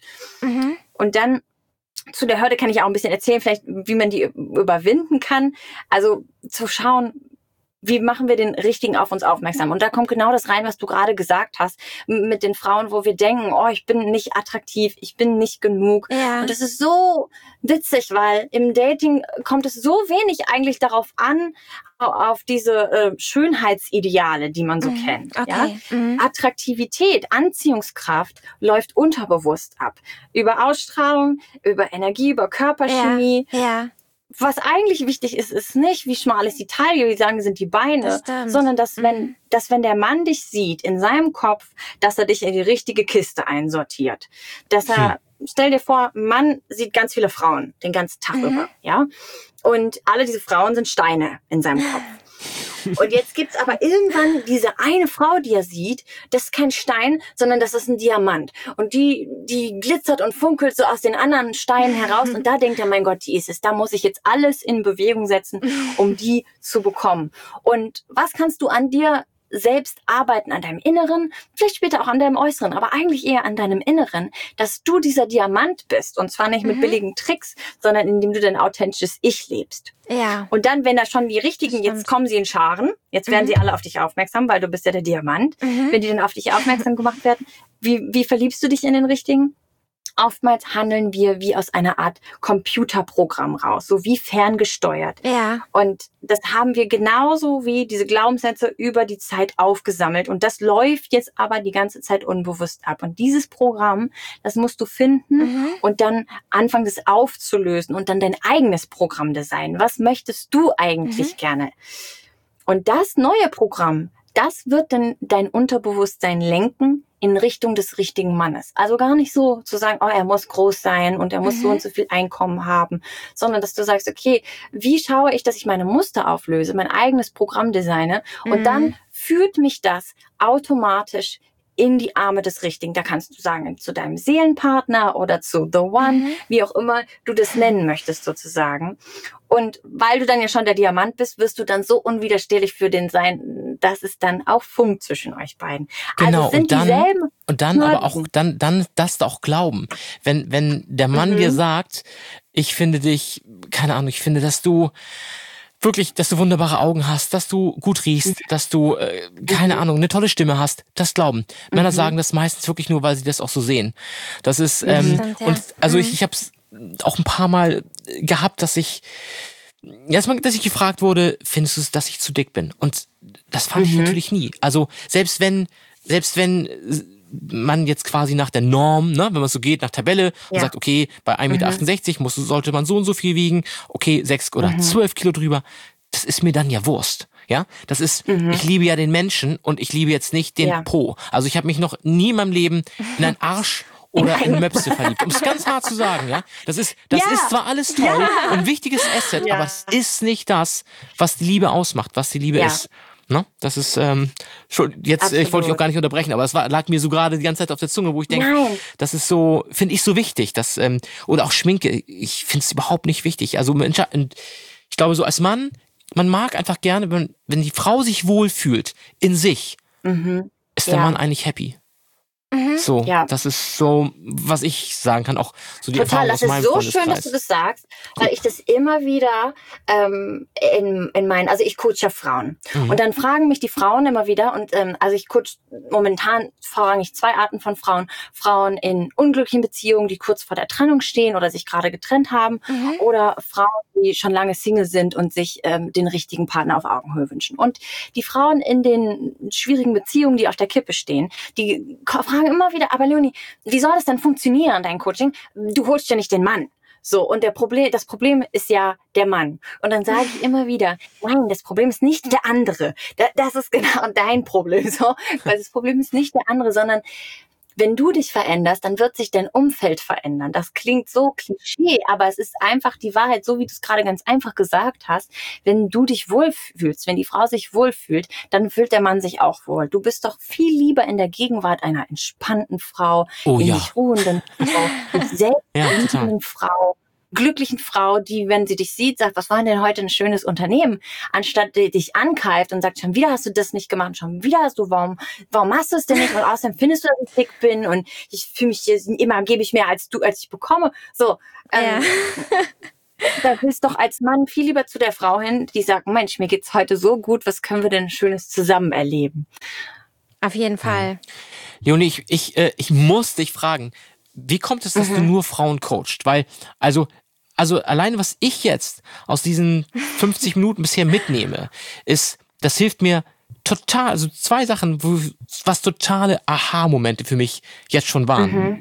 Und dann zu der Hürde kann ich auch ein bisschen erzählen, vielleicht wie man die überwinden kann. Also zu schauen, wie machen wir den Richtigen auf uns aufmerksam? Und da kommt genau das rein, was du gerade gesagt hast, mit den Frauen, wo wir denken, oh, ich bin nicht attraktiv, ich bin nicht genug. Ja. Und das ist so witzig, weil im Dating kommt es so wenig eigentlich darauf an, auf diese Schönheitsideale, die man so kennt. Okay. Ja? Attraktivität, Anziehungskraft läuft unterbewusst ab. Über Ausstrahlung, über Energie, über Körperchemie. Ja. Was eigentlich wichtig ist, ist nicht, wie schmal ist die Taille, wie lang sind die Beine, sondern dass wenn der Mann dich sieht in seinem Kopf, dass er dich in die richtige Kiste einsortiert. Dass er, stell dir vor, ein Mann sieht ganz viele Frauen den ganzen Tag über, ja? Und alle diese Frauen sind Steine in seinem Kopf. Und jetzt gibt's aber irgendwann diese eine Frau, die er sieht, das ist kein Stein, sondern das ist ein Diamant. Und die glitzert und funkelt so aus den anderen Steinen heraus. Und da denkt er, mein Gott, die ist es. Da muss ich jetzt alles in Bewegung setzen, um die zu bekommen. Und was kannst du an dir selbst arbeiten, an deinem Inneren, vielleicht später auch an deinem Äußeren, aber eigentlich eher an deinem Inneren, dass du dieser Diamant bist, und zwar nicht mit billigen Tricks, sondern indem du dein authentisches Ich lebst. Ja. Und dann, wenn da schon die Richtigen, jetzt kommen sie in Scharen, jetzt werden sie alle auf dich aufmerksam, weil du bist ja der Diamant. Wenn die dann auf dich aufmerksam gemacht werden, wie verliebst du dich in den Richtigen? Oftmals handeln wir wie aus einer Art Computerprogramm raus, so wie ferngesteuert. Ja. Und das haben wir genauso wie diese Glaubenssätze über die Zeit aufgesammelt. Und das läuft jetzt aber die ganze Zeit unbewusst ab. Und dieses Programm, das musst du finden und dann anfangen, das aufzulösen und dann dein eigenes Programm designen. Was möchtest du eigentlich gerne? Und das neue Programm, das wird dann dein Unterbewusstsein lenken in Richtung des richtigen Mannes. Also gar nicht so zu sagen, oh, er muss groß sein und er muss so und so viel Einkommen haben, sondern dass du sagst, okay, wie schaue ich, dass ich meine Muster auflöse, mein eigenes Programm designe, und dann führt mich das automatisch in die Arme des Richtigen. Da kannst du sagen, zu deinem Seelenpartner oder zu The One, wie auch immer du das nennen möchtest sozusagen. Und weil du dann ja schon der Diamant bist, wirst du dann so unwiderstehlich für den sein, dass es dann auch funkt zwischen euch beiden. Genau, also es sind und dann aber auch, dann das auch glauben. Wenn der Mann dir sagt, ich finde dich, keine Ahnung, ich finde, dass du wirklich, dass du wunderbare Augen hast, dass du gut riechst, dass du, keine Ahnung, eine tolle Stimme hast, das glauben. Männer sagen das meistens wirklich nur, weil sie das auch so sehen. Das ist, Stimmt, ja. und also ich habe es auch ein paar Mal gehabt, dass ich gefragt wurde, findest du es, dass ich zu dick bin? Und das fand ich natürlich nie. Also selbst wenn man jetzt quasi nach der Norm, ne, wenn man so geht, nach Tabelle und sagt, okay, bei 1,68 Meter sollte man so und so viel wiegen, okay, 6 oder 12 Kilo drüber, das ist mir dann ja Wurst. Ja, das ist, ich liebe ja den Menschen und ich liebe jetzt nicht den Po. Also ich habe mich noch nie in meinem Leben in einen Arsch oder in Möpse verliebt. Um es ganz hart zu sagen, ja. Das ist zwar alles toll und ein wichtiges Asset, aber es ist nicht das, was die Liebe ausmacht, was die Liebe ist. Ne? Das ist schon jetzt, ich wollte dich auch gar nicht unterbrechen, aber es lag mir so gerade die ganze Zeit auf der Zunge, wo ich denke, das ist so, finde ich so wichtig, dass, oder auch Schminke, ich finde es überhaupt nicht wichtig. Also ich glaube, so als Mann, man mag einfach gerne, wenn die Frau sich wohlfühlt in sich, ist der Mann eigentlich happy. So, das ist so, was ich sagen kann, auch so die Erfahrung aus meinem Freundeskreis. Das ist so schön, dass du das sagst, weil ich das immer wieder in meinen, also ich coache ja Frauen und dann fragen mich die Frauen immer wieder und also ich coache momentan vorrangig 2 Arten von Frauen. Frauen in unglücklichen Beziehungen, die kurz vor der Trennung stehen oder sich gerade getrennt haben oder Frauen, die schon lange Single sind und sich den richtigen Partner auf Augenhöhe wünschen. Und die Frauen in den schwierigen Beziehungen, die auf der Kippe stehen, die fragen immer wieder, aber Leonie, wie soll das denn funktionieren, dein Coaching? Du holst ja nicht den Mann. So, und das Problem ist ja der Mann. Und dann sage ich immer wieder, nein, das Problem ist nicht der andere. Das ist genau dein Problem. So, weil das Problem ist nicht der andere, sondern wenn du dich veränderst, dann wird sich dein Umfeld verändern. Das klingt so klischee, aber es ist einfach die Wahrheit, so wie du es gerade ganz einfach gesagt hast. Wenn du dich wohlfühlst, wenn die Frau sich wohlfühlt, dann fühlt der Mann sich auch wohl. Du bist doch viel lieber in der Gegenwart einer entspannten Frau, sich ruhenden Frau, selbstliebenden Frau, glücklichen Frau, die, wenn sie dich sieht, sagt, was war denn heute ein schönes Unternehmen, anstatt dich ankeift und sagt, schon wieder hast du das nicht gemacht, schon wieder hast du, warum machst du es denn nicht? Und außerdem findest du, dass ich dick bin und ich fühle mich immer, gebe ich mehr als ich bekomme. So, da willst doch als Mann viel lieber zu der Frau hin, die sagt, Mensch, mir geht's heute so gut, was können wir denn Schönes zusammen erleben? Auf jeden Fall. Leonie, ich muss dich fragen, wie kommt es, dass du nur Frauen coachst? Weil, also allein was ich jetzt aus diesen 50 Minuten bisher mitnehme, ist, das hilft mir total, also 2 Sachen, was totale Aha-Momente für mich jetzt schon waren.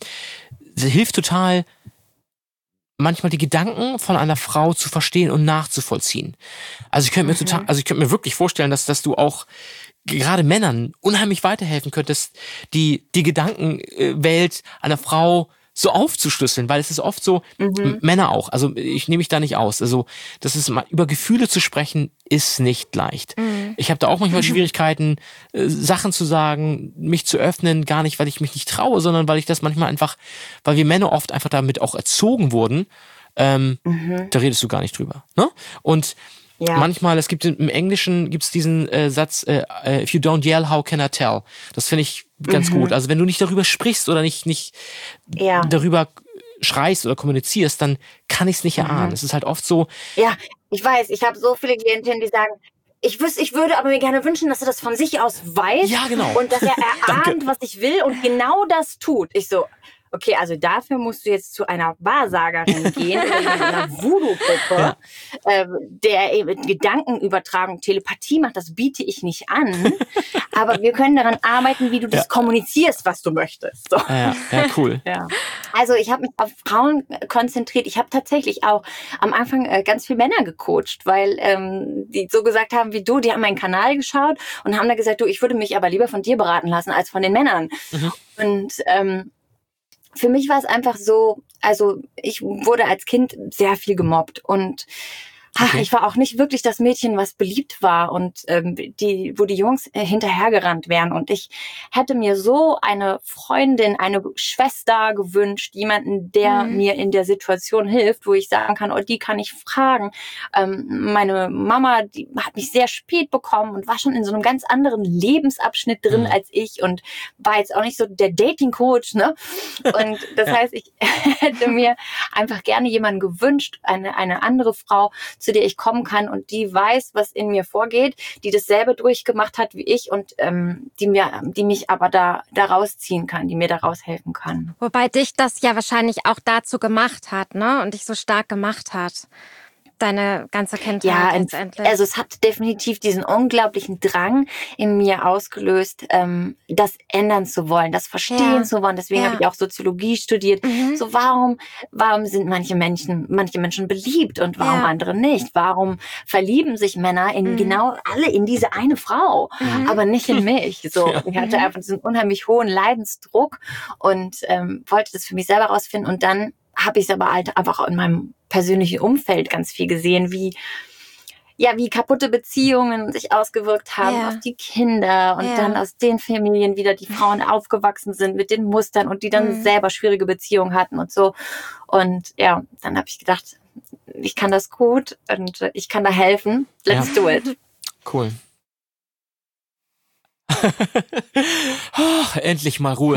Hilft total, manchmal die Gedanken von einer Frau zu verstehen und nachzuvollziehen. Also ich könnte mir wirklich vorstellen, dass du auch gerade Männern unheimlich weiterhelfen könntest, die Gedankenwelt einer Frau so aufzuschlüsseln, weil es ist oft so, Männer auch, also ich nehme mich da nicht aus, also das ist über Gefühle zu sprechen, ist nicht leicht. Ich habe da auch manchmal Schwierigkeiten, Sachen zu sagen, mich zu öffnen, gar nicht, weil ich mich nicht traue, sondern weil ich das manchmal einfach, weil wir Männer oft einfach damit auch erzogen wurden, da redest du gar nicht drüber. Ne? Und manchmal, im Englischen gibt's diesen Satz, if you don't yell, how can I tell? Das finde ich ganz gut. Also wenn du nicht darüber sprichst oder nicht darüber schreist oder kommunizierst, dann kann ich es nicht erahnen. Es ist halt oft so. Ja, ich weiß, ich habe so viele Klientinnen, die sagen, ich würde aber mir gerne wünschen, dass er das von sich aus weiß. Ja, genau. Und dass er erahnt, was ich will und genau das tut. Ich so, okay, also dafür musst du jetzt zu einer Wahrsagerin gehen oder in einer Voodoo-Gruppe, der eben Gedankenübertragung, Telepathie macht, das biete ich nicht an. Aber wir können daran arbeiten, wie du das kommunizierst, was du möchtest. So. Ja, cool. Ja. Also ich habe mich auf Frauen konzentriert. Ich habe tatsächlich auch am Anfang ganz viele Männer gecoacht, weil die so gesagt haben wie du, die haben meinen Kanal geschaut und haben da gesagt, du, ich würde mich aber lieber von dir beraten lassen als von den Männern. Und für mich war es einfach so, also ich wurde als Kind sehr viel gemobbt und ich war auch nicht wirklich das Mädchen, was beliebt war und wo die Jungs hinterhergerannt wären. Und ich hätte mir so eine Freundin, eine Schwester gewünscht, jemanden, der mir in der Situation hilft, wo ich sagen kann, oh, die kann ich fragen. Meine Mama, die hat mich sehr spät bekommen und war schon in so einem ganz anderen Lebensabschnitt drin als ich und war jetzt auch nicht so der Dating-Coach, ne? Und das heißt, ich hätte mir einfach gerne jemanden gewünscht, eine andere Frau, zu der ich kommen kann und die weiß, was in mir vorgeht, die dasselbe durchgemacht hat wie ich und die mich aber da rausziehen kann, die mir daraus helfen kann. Wobei dich das ja wahrscheinlich auch dazu gemacht hat, ne? Und dich so stark gemacht hat. Deine ganze Kindheit letztendlich. Also es hat definitiv diesen unglaublichen Drang in mir ausgelöst, das ändern zu wollen, das verstehen zu wollen. Deswegen habe ich auch Soziologie studiert. So warum sind manche Menschen beliebt und warum andere nicht? Warum verlieben sich Männer in genau alle in diese eine Frau, aber nicht in mich? So, ich hatte einfach diesen unheimlich hohen Leidensdruck und wollte das für mich selber rausfinden und dann habe ich es aber halt einfach in meinem persönlichen Umfeld ganz viel gesehen, wie ja, wie kaputte Beziehungen sich ausgewirkt haben auf die Kinder und dann aus den Familien wieder die Frauen aufgewachsen sind mit den Mustern und die dann selber schwierige Beziehungen hatten und so. Und ja, dann habe ich gedacht, ich kann das gut und ich kann da helfen. Let's do it. Cool. Oh, endlich mal Ruhe.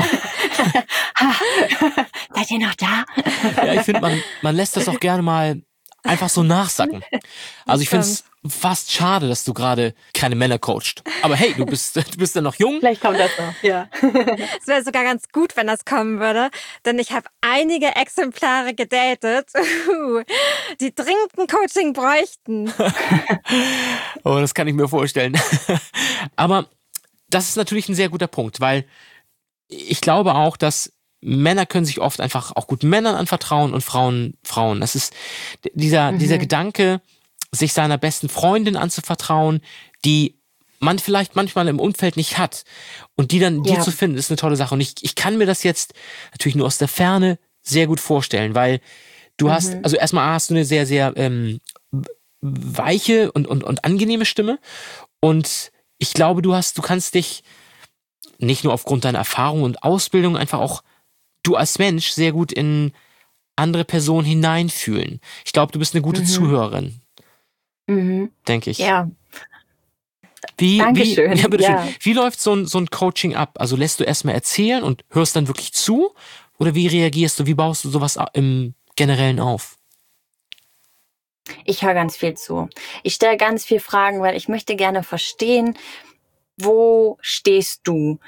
Seid ihr noch da? Ja, ich finde, man lässt das auch gerne mal einfach so nachsacken. Also ich finde es fast schade, dass du gerade keine Männer coachst. Aber hey, du bist ja noch jung. Vielleicht kommt das noch, ja. Es wäre sogar ganz gut, wenn das kommen würde, denn ich habe einige Exemplare gedatet, die dringend ein Coaching bräuchten. Oh, das kann ich mir vorstellen. Aber das ist natürlich ein sehr guter Punkt, weil ich glaube auch, dass Männer können sich oft einfach auch gut Männern anvertrauen und Frauen. Das ist dieser Gedanke, sich seiner besten Freundin anzuvertrauen, die man vielleicht manchmal im Umfeld nicht hat. Und die dann dir zu finden, ist eine tolle Sache. Und ich kann mir das jetzt natürlich nur aus der Ferne sehr gut vorstellen, weil du hast, also erstmal hast du eine sehr, sehr weiche und angenehme Stimme. Und ich glaube, du kannst dich nicht nur aufgrund deiner Erfahrung und Ausbildung einfach auch du als Mensch sehr gut in andere Personen hineinfühlen. Ich glaube, du bist eine gute Zuhörerin. Denke ich. Ja. Dankeschön. Ja, bitteschön. Wie läuft so ein Coaching ab? Also lässt du erstmal erzählen und hörst dann wirklich zu? Oder wie reagierst du? Wie baust du sowas im Generellen auf? Ich höre ganz viel zu. Ich stelle ganz viel Fragen, weil ich möchte gerne verstehen, wo stehst du?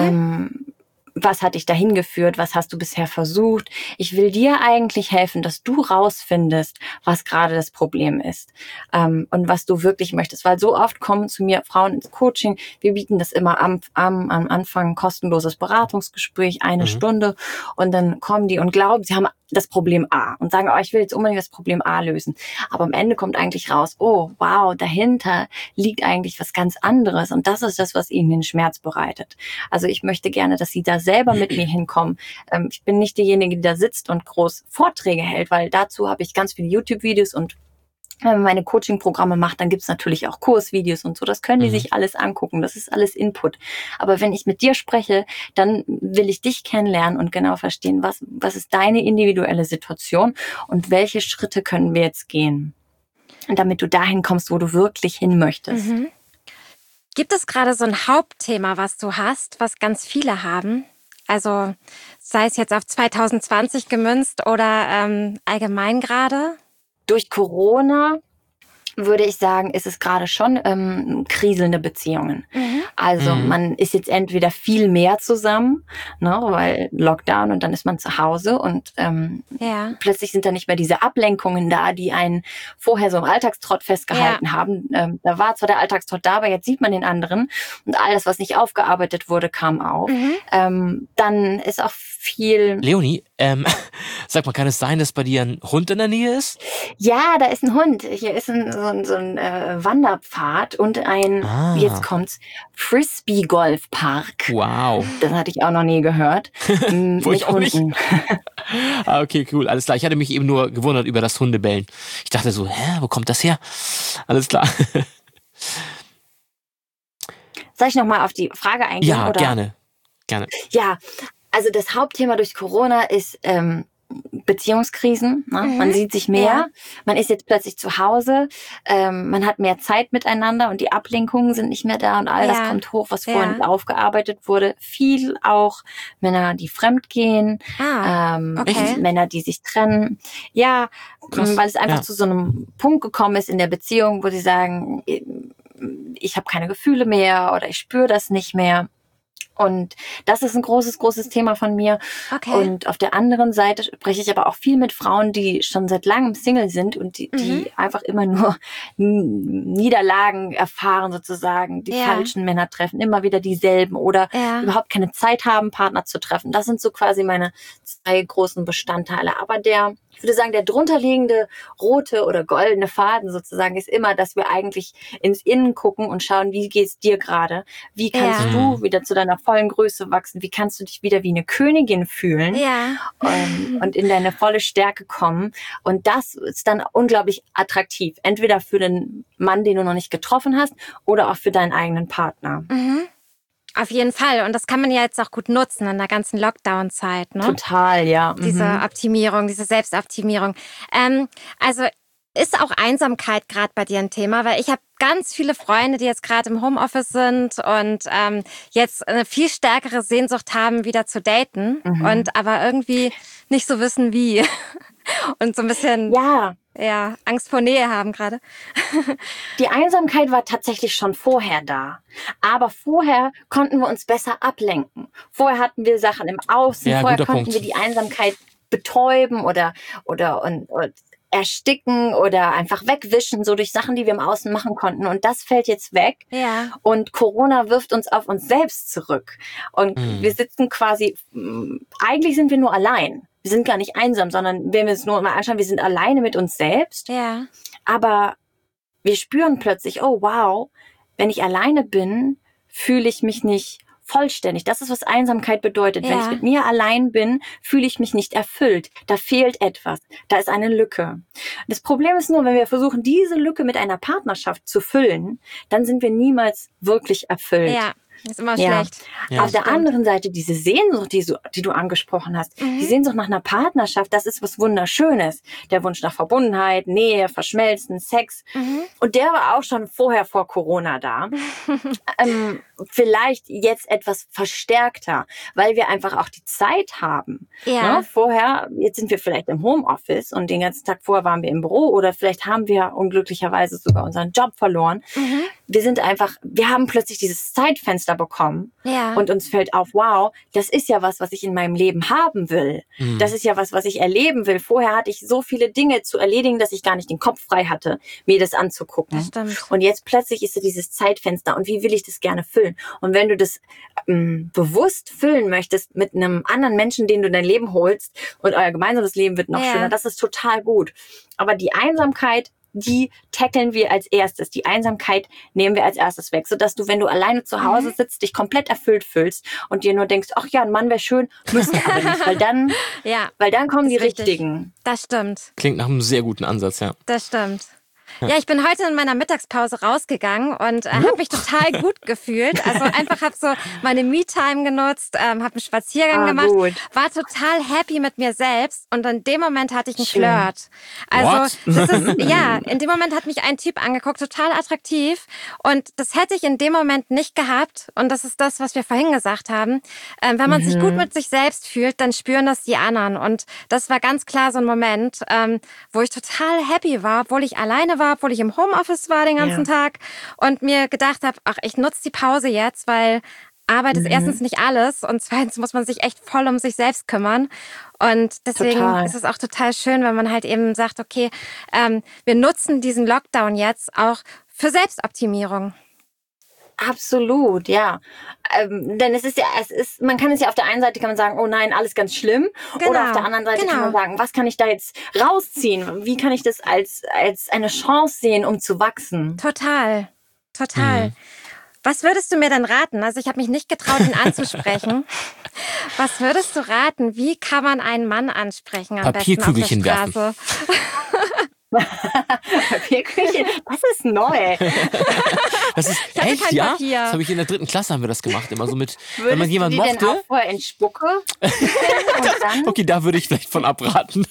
Was hat dich dahin geführt? Was hast du bisher versucht? Ich will dir eigentlich helfen, dass du rausfindest, was gerade das Problem ist und was du wirklich möchtest. Weil so oft kommen zu mir Frauen ins Coaching. Wir bieten das immer am Anfang, ein kostenloses Beratungsgespräch, 1 Stunde. Und dann kommen die und glauben, sie haben das Problem A und sagen, ich will jetzt unbedingt das Problem A lösen. Aber am Ende kommt eigentlich raus, oh, wow, dahinter liegt eigentlich was ganz anderes. Und das ist das, was ihnen den Schmerz bereitet. Also ich möchte gerne, dass sie da selber mit mir hinkommen. Ich bin nicht diejenige, die da sitzt und groß Vorträge hält, weil dazu habe ich ganz viele YouTube-Videos und wenn man meine Coaching-Programme macht, dann gibt's natürlich auch Kursvideos und so. Das können die sich alles angucken. Das ist alles Input. Aber wenn ich mit dir spreche, dann will ich dich kennenlernen und genau verstehen, was ist deine individuelle Situation und welche Schritte können wir jetzt gehen, damit du dahin kommst, wo du wirklich hin möchtest. Gibt es gerade so ein Hauptthema, was du hast, was ganz viele haben? Also sei es jetzt auf 2020 gemünzt oder allgemein gerade? Durch Corona würde ich sagen, ist es gerade schon kriselnde Beziehungen. Also man ist jetzt entweder viel mehr zusammen, ne, weil Lockdown und dann ist man zu Hause und plötzlich sind da nicht mehr diese Ablenkungen da, die einen vorher so im Alltagstrott festgehalten haben. Da war zwar der Alltagstrott da, aber jetzt sieht man den anderen und alles, was nicht aufgearbeitet wurde, kam auf. Dann ist auch viel... Leonie, sag mal, kann es sein, dass bei dir ein Hund in der Nähe ist? Ja, da ist ein Hund. Hier ist so ein Wanderpfad und ein, jetzt kommt's, Frisbee-Golfpark. Wow. Das hatte ich auch noch nie gehört. Wo ich auch nicht. Okay, cool, alles klar. Ich hatte mich eben nur gewundert über das Hundebellen. Ich dachte so, wo kommt das her? Alles klar. Soll ich nochmal auf die Frage eingehen? Ja, oder? Gerne. Ja, also das Hauptthema durch Corona ist Beziehungskrisen. Ne? Man sieht sich mehr, man ist jetzt plötzlich zu Hause, man hat mehr Zeit miteinander und die Ablenkungen sind nicht mehr da und all das kommt hoch, was vorhin nicht aufgearbeitet wurde. Viel auch Männer, die fremdgehen, Männer, die sich trennen. Ja, weil es einfach zu so einem Punkt gekommen ist in der Beziehung, wo sie sagen, ich habe keine Gefühle mehr oder ich spüre das nicht mehr. Und das ist ein großes, großes Thema von mir. Okay. Und auf der anderen Seite spreche ich aber auch viel mit Frauen, die schon seit langem Single sind und die einfach immer nur Niederlagen erfahren sozusagen, die falschen Männer treffen, immer wieder dieselben oder überhaupt keine Zeit haben, Partner zu treffen. Das sind so quasi meine 2 großen Bestandteile. Aber der Ich würde sagen, der drunterliegende rote oder goldene Faden sozusagen ist immer, dass wir eigentlich ins Innen gucken und schauen, wie geht's dir gerade? Wie kannst du wieder zu deiner vollen Größe wachsen? Wie kannst du dich wieder wie eine Königin fühlen? Ja. Und in deine volle Stärke kommen? Und das ist dann unglaublich attraktiv. Entweder für den Mann, den du noch nicht getroffen hast, oder auch für deinen eigenen Partner. Mhm. Auf jeden Fall. Und das kann man ja jetzt auch gut nutzen in der ganzen Lockdown-Zeit. Ne? Total, ja. Diese Optimierung, diese Selbstoptimierung. Also ist auch Einsamkeit gerade bei dir ein Thema? Weil ich habe ganz viele Freunde, die jetzt gerade im Homeoffice sind und jetzt eine viel stärkere Sehnsucht haben, wieder zu daten und aber irgendwie nicht so wissen, wie. Und so ein bisschen Angst vor Nähe haben gerade. Die Einsamkeit war tatsächlich schon vorher da. Aber vorher konnten wir uns besser ablenken. Vorher hatten wir Sachen im Außen. Vorher konnten wir die Einsamkeit betäuben oder ersticken oder einfach wegwischen, so durch Sachen, die wir im Außen machen konnten. Und das fällt jetzt weg. Ja. Und Corona wirft uns auf uns selbst zurück. Und wir sitzen quasi, eigentlich sind wir nur allein. Wir sind gar nicht einsam, sondern wenn wir es nur mal anschauen, wir sind alleine mit uns selbst. Ja. Aber wir spüren plötzlich, oh wow, wenn ich alleine bin, fühle ich mich nicht vollständig. Das ist, was Einsamkeit bedeutet. Ja. Wenn ich mit mir allein bin, fühle ich mich nicht erfüllt. Da fehlt etwas. Da ist eine Lücke. Das Problem ist nur, wenn wir versuchen, diese Lücke mit einer Partnerschaft zu füllen, dann sind wir niemals wirklich erfüllt. Ja. Ist immer schlecht. Ja, auf der anderen Seite, diese Sehnsucht, die du angesprochen hast, die Sehnsucht nach einer Partnerschaft, das ist was Wunderschönes. Der Wunsch nach Verbundenheit, Nähe, Verschmelzen, Sex. Und der war auch schon vorher vor Corona da. Vielleicht jetzt etwas verstärkter, weil wir einfach auch die Zeit haben. Ja. Ne? Vorher, jetzt sind wir vielleicht im Homeoffice und den ganzen Tag vorher waren wir im Büro oder vielleicht haben wir unglücklicherweise sogar unseren Job verloren. Wir haben plötzlich dieses Zeitfenster bekommen und uns fällt auf, wow, das ist ja was ich in meinem Leben haben will. Das ist ja was ich erleben will. Vorher hatte ich so viele Dinge zu erledigen, dass ich gar nicht den Kopf frei hatte, mir das anzugucken. Das stimmt. Und jetzt plötzlich ist da dieses Zeitfenster und wie will ich das gerne füllen? Und wenn du das bewusst füllen möchtest mit einem anderen Menschen, den du in dein Leben holst und euer gemeinsames Leben wird noch schöner, das ist total gut. Aber die Einsamkeit, die tackeln wir als erstes. Die Einsamkeit nehmen wir als erstes weg, sodass du, wenn du alleine zu Hause sitzt, dich komplett erfüllt fühlst und dir nur denkst, ach ja, ein Mann wäre schön, müsste aber nicht, weil dann kommen die richtigen. Das stimmt. Klingt nach einem sehr guten Ansatz, ja. Das stimmt. Ja, ich bin heute in meiner Mittagspause rausgegangen und habe mich total gut gefühlt. Also einfach habe so meine Me-Time genutzt, habe einen Spaziergang gemacht, war total happy mit mir selbst und in dem Moment hatte ich einen Flirt. Also das ist, in dem Moment hat mich ein Typ angeguckt, total attraktiv und das hätte ich in dem Moment nicht gehabt und das ist das, was wir vorhin gesagt haben. Wenn man sich gut mit sich selbst fühlt, dann spüren das die anderen und das war ganz klar so ein Moment, wo ich total happy war, obwohl ich alleine war, obwohl ich im Homeoffice war den ganzen Tag und mir gedacht habe, ach, ich nutze die Pause jetzt, weil Arbeit ist erstens nicht alles und zweitens muss man sich echt voll um sich selbst kümmern. Und deswegen ist es auch total schön, wenn man halt eben sagt, okay, wir nutzen diesen Lockdown jetzt auch für Selbstoptimierung. Absolut, ja. Denn man kann es ja auf der einen Seite kann man sagen, oh nein, alles ganz schlimm. Genau, oder auf der anderen Seite kann man sagen, was kann ich da jetzt rausziehen? Wie kann ich das als eine Chance sehen, um zu wachsen? Total. Was würdest du mir denn raten? Also ich habe mich nicht getraut, ihn anzusprechen. Was würdest du raten? Wie kann man einen Mann ansprechen am besten auf der Straße? Papierkügelchen, das ist neu. Das ist echt, ja? Das habe ich in der 3. Klasse haben wir das gemacht, immer so mit, wenn man jemanden mochte. Denn auch vorher in Spucke? Okay, da würde ich vielleicht von abraten.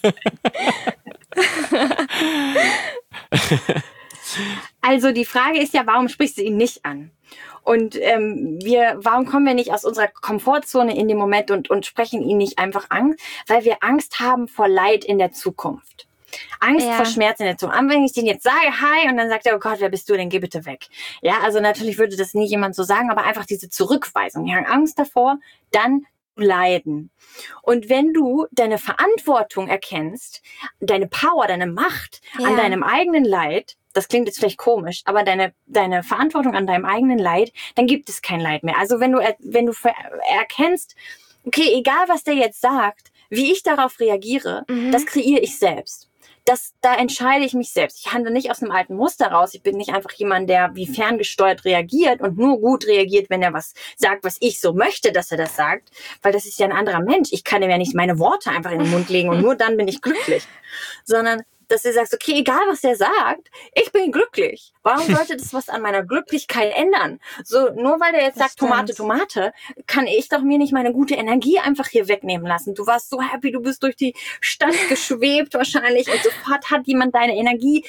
Also die Frage ist ja, warum sprichst du ihn nicht an? Und warum kommen wir nicht aus unserer Komfortzone in dem Moment und sprechen ihn nicht einfach an? Weil wir Angst haben vor Leid in der Zukunft. Angst vor Schmerz in der Zukunft. Wenn ich den jetzt sage, hi, und dann sagt er, oh Gott, wer bist du, dann geh bitte weg. Ja, also natürlich würde das nie jemand so sagen, aber einfach diese Zurückweisung. Die haben Angst davor, dann leiden. Und wenn du deine Verantwortung erkennst, deine Power, deine Macht an deinem eigenen Leid, das klingt jetzt vielleicht komisch, aber deine Verantwortung an deinem eigenen Leid, dann gibt es kein Leid mehr. Also wenn du erkennst, okay, egal was der jetzt sagt, wie ich darauf reagiere, das kreiere ich selbst. Da entscheide ich mich selbst. Ich handle nicht aus einem alten Muster raus. Ich bin nicht einfach jemand, der wie ferngesteuert reagiert und nur gut reagiert, wenn er was sagt, was ich so möchte, dass er das sagt. Weil das ist ja ein anderer Mensch. Ich kann ihm ja nicht meine Worte einfach in den Mund legen und nur dann bin ich glücklich. Sondern, dass du sagst, okay, egal was der sagt, ich bin glücklich. Warum sollte das was an meiner Glücklichkeit ändern? So, nur weil der jetzt sagt, Tomate, Tomate, kann ich doch mir nicht meine gute Energie einfach hier wegnehmen lassen. Du warst so happy, du bist durch die Stadt geschwebt wahrscheinlich und sofort hat jemand deine Energie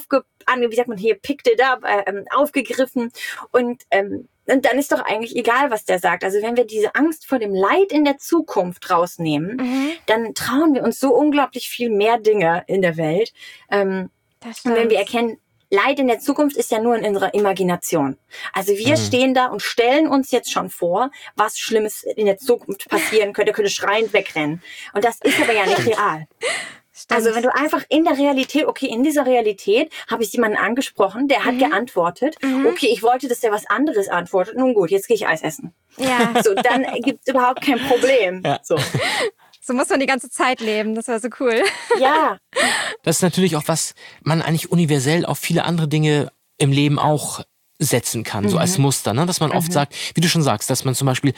picked it up, aufgegriffen und dann ist doch eigentlich egal, was der sagt. Also wenn wir diese Angst vor dem Leid in der Zukunft rausnehmen, dann trauen wir uns so unglaublich viel mehr Dinge in der Welt. Und wenn wir erkennen, Leid in der Zukunft ist ja nur in unserer Imagination. Also wir stehen da und stellen uns jetzt schon vor, was Schlimmes in der Zukunft passieren könnte, könnte schreiend wegrennen. Und das ist aber ja nicht real. Also wenn du einfach in der Realität, okay, in dieser Realität habe ich jemanden angesprochen, der hat geantwortet, okay, ich wollte, dass der was anderes antwortet, nun gut, jetzt gehe ich Eis essen. Ja. So, dann gibt's überhaupt kein Problem. Ja. So muss man die ganze Zeit leben, das wäre so cool. Ja. Das ist natürlich auch, was man eigentlich universell auf viele andere Dinge im Leben auch setzen kann, so als Muster, ne? Dass man oft sagt, wie du schon sagst, dass man zum Beispiel,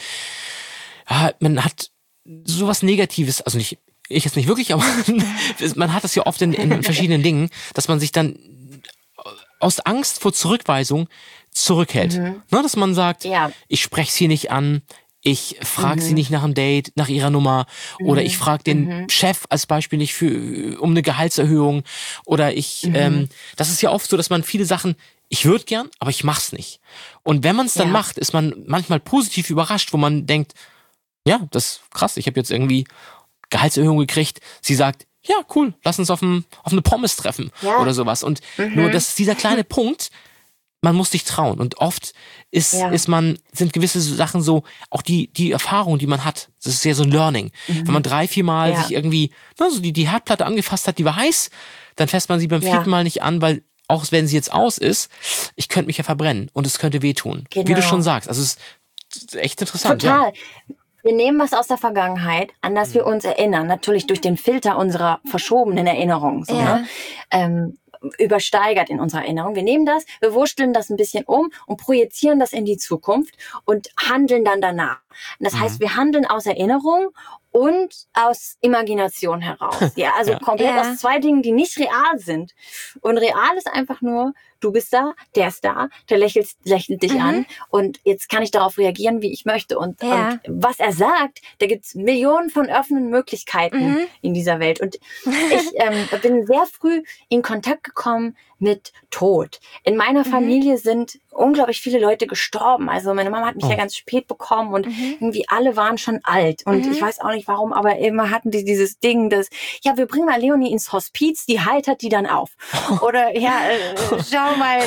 man hat sowas Negatives, also nicht, ich jetzt nicht wirklich, aber man hat das ja oft in verschiedenen Dingen, dass man sich dann aus Angst vor Zurückweisung zurückhält. Ne, dass man sagt, ich spreche sie nicht an, ich frage sie nicht nach einem Date, nach ihrer Nummer oder ich frage den Chef als Beispiel nicht um eine Gehaltserhöhung oder das ist ja oft so, dass man viele Sachen, ich würde gern, aber ich mach's nicht. Und wenn man es dann macht, ist man manchmal positiv überrascht, wo man denkt, ja, das ist krass, ich habe jetzt irgendwie Gehaltserhöhung gekriegt. Sie sagt, ja, cool, lass uns auf eine Pommes treffen oder sowas. Und nur, das ist dieser kleine Punkt, man muss sich trauen. Und oft sind gewisse Sachen so, auch die Erfahrung, die man hat, das ist ja so ein Learning. Wenn man 3-4 Mal sich irgendwie, so die Herdplatte angefasst hat, die war heiß, dann fässt man sie beim 4. Mal nicht an, weil auch wenn sie jetzt aus ist, ich könnte mich ja verbrennen und es könnte wehtun. Genau. Wie du schon sagst. Also es ist echt interessant. Total. Ja. Wir nehmen was aus der Vergangenheit, an das wir uns erinnern, natürlich durch den Filter unserer verschobenen Erinnerungen, übersteigert in unserer Erinnerung. Wir nehmen das, wir wursteln das ein bisschen um und projizieren das in die Zukunft und handeln dann danach. Das heißt, wir handeln aus Erinnerung und aus Imagination heraus. Ja, also komplett aus 2 Dingen, die nicht real sind. Und real ist einfach nur, du bist da, der ist da, der lächelt dich an und jetzt kann ich darauf reagieren, wie ich möchte. Und was er sagt, da gibt's Millionen von offenen Möglichkeiten in dieser Welt. Und ich bin sehr früh in Kontakt gekommen mit Tod. In meiner Familie sind unglaublich viele Leute gestorben. Also meine Mama hat mich ja ganz spät bekommen und irgendwie alle waren schon alt. Und ich weiß auch nicht warum, aber immer hatten die dieses Ding, dass, wir bringen mal Leonie ins Hospiz, die heitert die dann auf. Oder schau mal,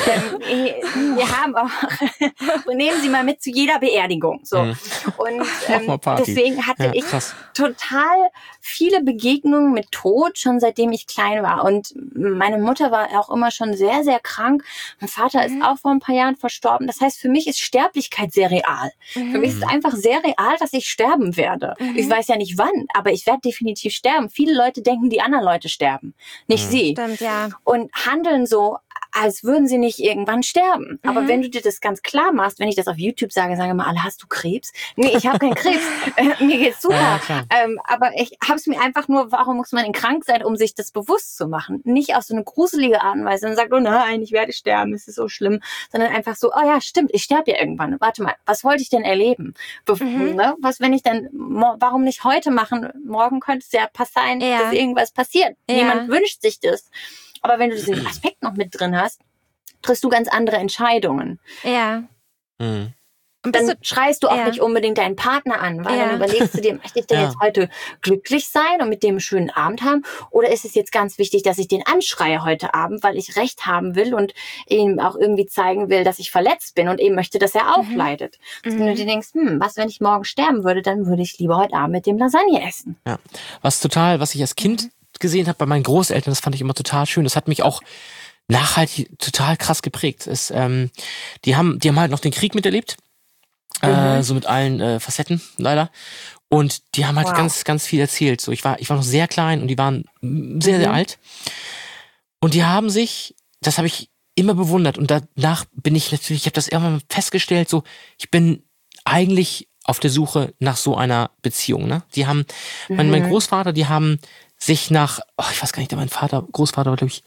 wir haben auch, nehmen Sie mal mit zu jeder Beerdigung. So. Und deswegen hatte ich total viele Begegnungen mit Tod, schon seitdem ich klein war. Und meine Mutter war auch immer schon sehr, sehr krank. Mein Vater ist auch vor ein paar Jahren verstorben. Das heißt, für mich ist Sterblichkeit sehr real. Für mich ist es einfach sehr real, dass ich sterben werde. Ich weiß ja nicht wann, aber ich werde definitiv sterben. Viele Leute denken, die anderen Leute sterben, nicht sie. Stimmt, ja. Und handeln so, als würden sie nicht irgendwann sterben. Aber wenn du dir das ganz klar machst, wenn ich das auf YouTube sage mal alle, hast du Krebs? Nee, ich habe keinen Krebs. Mir geht's super. Aber ich habe es mir einfach nur, warum muss man denn krank sein, um sich das bewusst zu machen? Nicht auf so eine gruselige Art und Weise und sagt, oh nein, ich werde sterben, es ist so schlimm. Sondern einfach so, oh ja, stimmt, ich sterbe ja irgendwann. Warte mal, was wollte ich denn erleben? Ne? Was, wenn ich dann, warum nicht heute machen? Morgen könnte es ja sein, dass irgendwas passiert. Niemand wünscht sich das. Aber wenn du diesen Aspekt noch mit drin hast, triffst du ganz andere Entscheidungen. Ja. Und dann schreist du auch nicht unbedingt deinen Partner an, weil dann überlegst du dir, möchte ich denn jetzt heute glücklich sein und mit dem einen schönen Abend haben? Oder ist es jetzt ganz wichtig, dass ich den anschreie heute Abend, weil ich Recht haben will und ihm auch irgendwie zeigen will, dass ich verletzt bin und eben möchte, dass er auch leidet. Und wenn du dir denkst, was, wenn ich morgen sterben würde, dann würde ich lieber heute Abend mit dem Lasagne essen. Ja, was ich als Kind gesehen habe bei meinen Großeltern, das fand ich immer total schön. Das hat mich auch nachhaltig total krass geprägt. Die haben halt noch den Krieg miterlebt, so mit allen Facetten leider. Und die haben halt ganz, ganz viel erzählt. So, ich war noch sehr klein und die waren sehr, sehr alt. Und die haben sich, das habe ich immer bewundert. Und danach bin ich natürlich, ich habe das irgendwann festgestellt, so, ich bin eigentlich auf der Suche nach so einer Beziehung. Ne? Die haben, mein Großvater, die haben sich nach, ich weiß gar nicht, mein Großvater war, glaube ich,